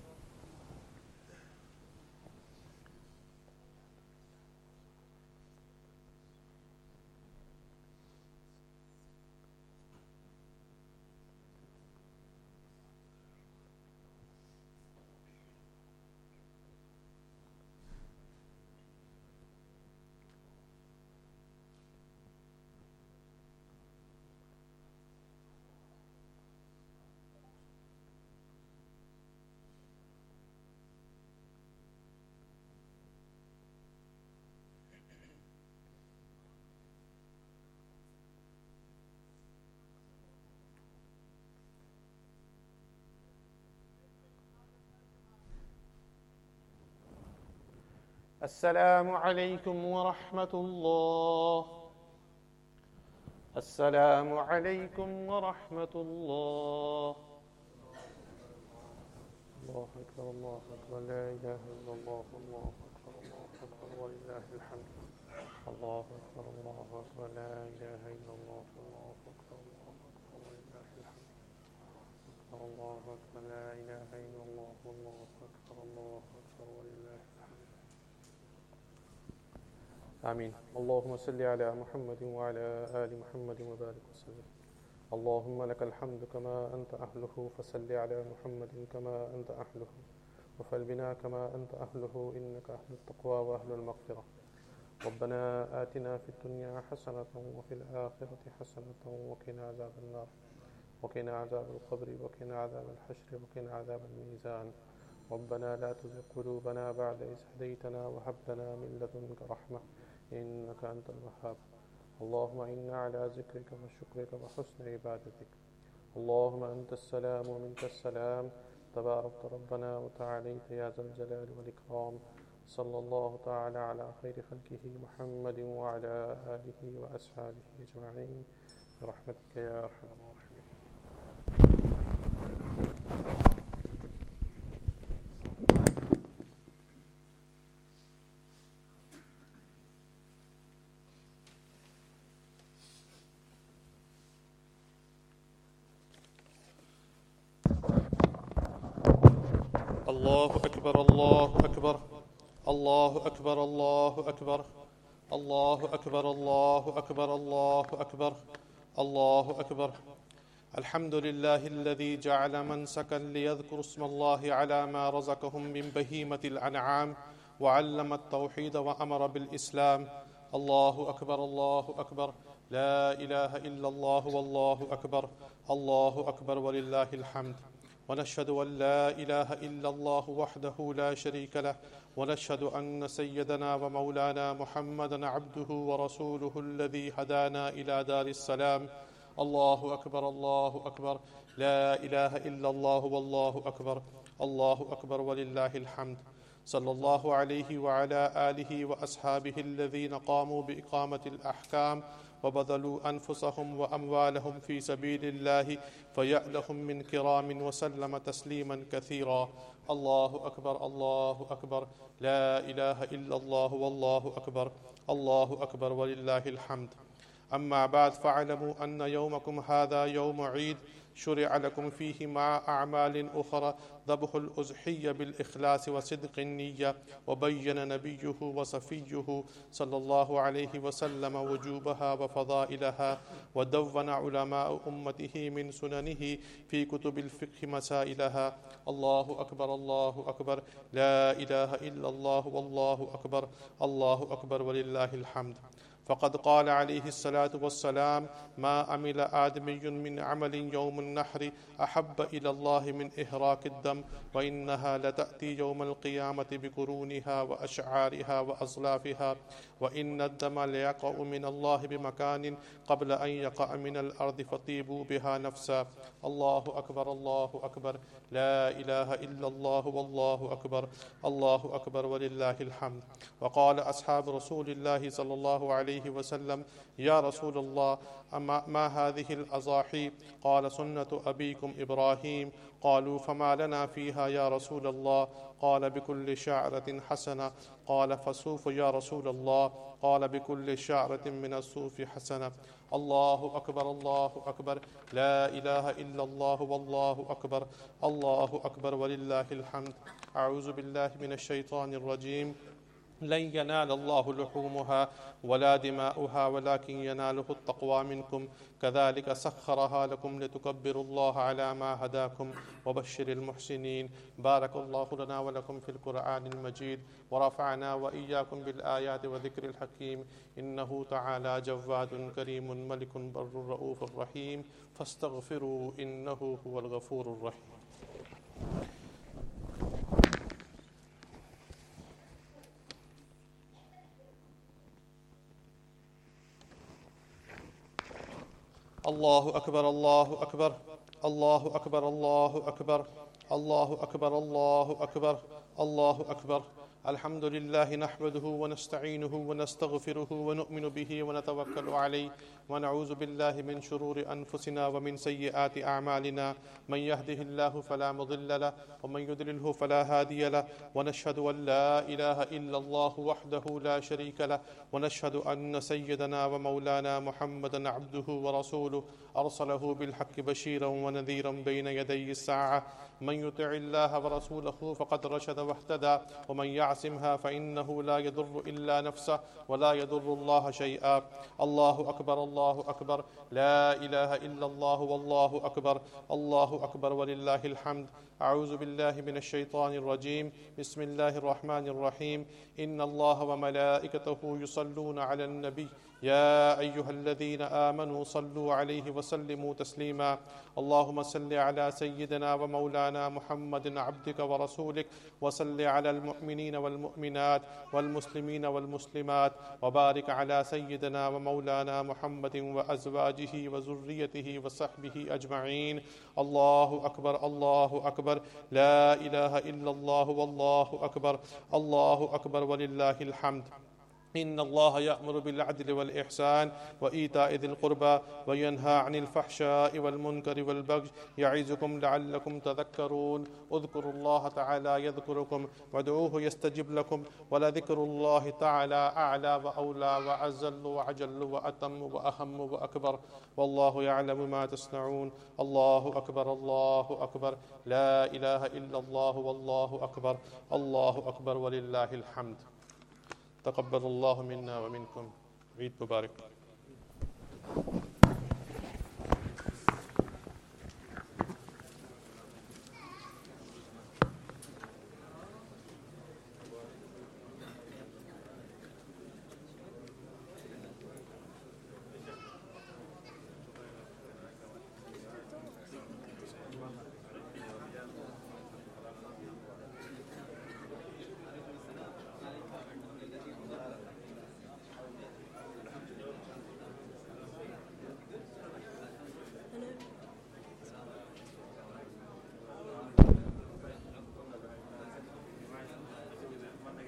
C: السلام عليكم ورحمة الله. السلام عليكم ورحمة الله. الله أكبر. الله أكبر. لا إله إلا الله. الله أكبر. الله أكبر ولله الحمد. الله أكبر. الله أكبر. لا إله إلا الله. الله أكبر. الله أكبر ولله الحمد. الله أكبر. لا إله إلا الله. الله أكبر. الله أكبر ولله الحمد. آمين. اللهم صل على محمد وعلى آل محمد وبارك وسلم. اللهم لك الحمد كما أنت أهله فصل على محمد كما أنت أهله وفعل بنا كما أنت أهله إنك أهل التقوى وأهل المغفرة. ربنا آتنا في الدنيا حسنة وفي الآخرة حسنة وقنا عذاب النار وقنا عذاب القبر وقنا عذاب الحشر وقنا عذاب الميزان. ربنا لا تزغ قلوبنا بعد إذ هديتنا وهب لنا من لدنك رحمة إنك أنت الوهاب. اللهم إنا على ذكرك وشكرك وحسن عبادتك. اللهم أنت السلام ومنك السلام تباركت ربنا وتعاليت يا ذا الجلال والإكرام. صلى الله تعالى على خير خلقه محمد وعلى آله وأصحابه أجمعين برحمتك يا أرحم الراحمين. الله أكبر الله أكبر الله أكبر الله أكبر الله أكبر الله أكبر الله أكبر الله أكبر. الحمد لله الذي جعل منسكا ليذكروا اسم الله على ما رزقهم من بهيمة الأنعام وعلم التوحيد وأمر بالإسلام. الله أكبر الله أكبر. لا إله إلا الله والله أكبر. الله أكبر ولله الحمد. ونشهد أن لا إله إلا الله وحده لا شريك له ونشهد أن سيدنا ومولانا محمدا عبده ورسوله الذي هدانا إلى دار السلام. الله أكبر الله أكبر. لا إله إلا الله والله أكبر. الله أكبر ولله الحمد. صلى الله عليه وعلى آله وأصحابه الذين قاموا بإقامة الأحكام وبذلوا أنفسهم وأموالهم في سبيل الله فيألهم من كرام وسلم تسليما كثيرا. الله أكبر الله أكبر. لا إله إلا الله والله أكبر. الله أكبر ولله الحمد. أما بعد فاعلموا أن يومكم هذا يوم عيد شرع لكم فيه مع أعمال أخرى ذبح الأضحية بالإخلاص وصدق النية. وبين نبيه وصفيه صلى الله عليه وسلم وجوبها وفضائلها ودون علماء أمته من سننه في كتب الفقه مسائلها. الله أكبر الله أكبر. لا إله إلا الله والله أكبر. الله أكبر ولله الحمد. فقد قال عليه الصلاة والسلام: ما عمل آدمي من عمل يوم النحر أحب إلى الله من إهراق الدم وإنها لتأتي يوم القيامة بقرونها وأشعارها وأصلافها وإن الدم ليقع من الله بمكان قبل أن يقع من الأرض فطيبوا بها نفسا. الله أكبر الله أكبر. لا إله إلا الله والله أكبر. الله أكبر ولله الحمد. وقال أصحاب رسول الله صلى الله عليه وسلم: يا رسول الله أما ما هذه الأضاحي؟ قال: سنة أبيكم إبراهيم. قالوا: فما لنا فيها يا رسول الله؟ قال: بكل شعرة حسنة. قال: فصوف يا رسول الله؟ قال: بكل شعرة من الصوف حسنة. الله أكبر الله أكبر. لا إله إلا الله والله أكبر. الله أكبر ولله الحمد. أعوذ بالله من الشيطان الرجيم. لن ينال الله لحومها ولا دماؤها ولكن يناله التقوى منكم كذلك سخرها لكم لتكبروا الله على ما هداكم وبشر المحسنين. بارك الله لنا ولكم في القرآن المجيد ورفعنا وإياكم بالآيات وذكر الحكيم. إنه تعالى جواد كريم ملك بر رؤوف رحيم فاستغفروا إنه هو الغفور الرحيم. الله أكبر الله أكبر. الله أكبر الله أكبر. الله أكبر الله أكبر. الله أكبر. الحمد لله نحمده ونستعينه ونستغفره ونؤمن به ونتوكل عليه ونعوذ بالله من شرور أنفسنا ومن سيئات أعمالنا. من يهده الله فلا مضل له ومن يضلله فلا هادي له. ونشهد أن لا إله إلا الله وحده لا شريك له ونشهد أن سيدنا ومولانا محمدا عبده ورسوله أرسله بالحق بشيرا ونذيرا بين يدي الساعة. من يطع الله ورسوله فقد رشد واهتدى ومن يعصمها فإنه لا يضر إلا نفسه ولا يضر الله شيئا. الله أكبر الله أكبر. لا إله إلا الله والله أكبر. الله أكبر ولله الحمد. أعوذ بالله من الشيطان الرجيم. بسم الله الرحمن الرحيم. إن الله وملائكته يصلون على النبي يا أيها الذين آمنوا صلوا عليه وسلموا تسليما. اللهم صل على سيدنا ومولانا محمد عبدك ورسولك وصل على المؤمنين والمؤمنات والمسلمين والمسلمات وبارك على سيدنا ومولانا محمد وأزواجه وذريته وصحبه أجمعين. الله أكبر الله أكبر. لا إله إلا الله والله أكبر. الله أكبر ولله الحمد. إن الله يأمر بالعدل والإحسان وإيتاء ذي القربى وينهى عن الفحشاء والمنكر والبغي يعظكم لعلكم تذكرون اذكروا الله تعالى يذكركم وادعوه يستجب لكم ولذكر الله تعالى أعلى وأولى وأجل وأجل وأتم وأهم وأكبر والله يعلم ما تصنعون الله أكبر الله أكبر لا إله إلا الله والله أكبر الله أكبر ولله الحمد تقبل الله منا ومنكم عيد مبارك.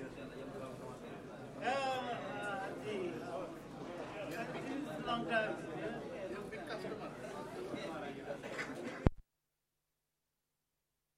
D: Long time.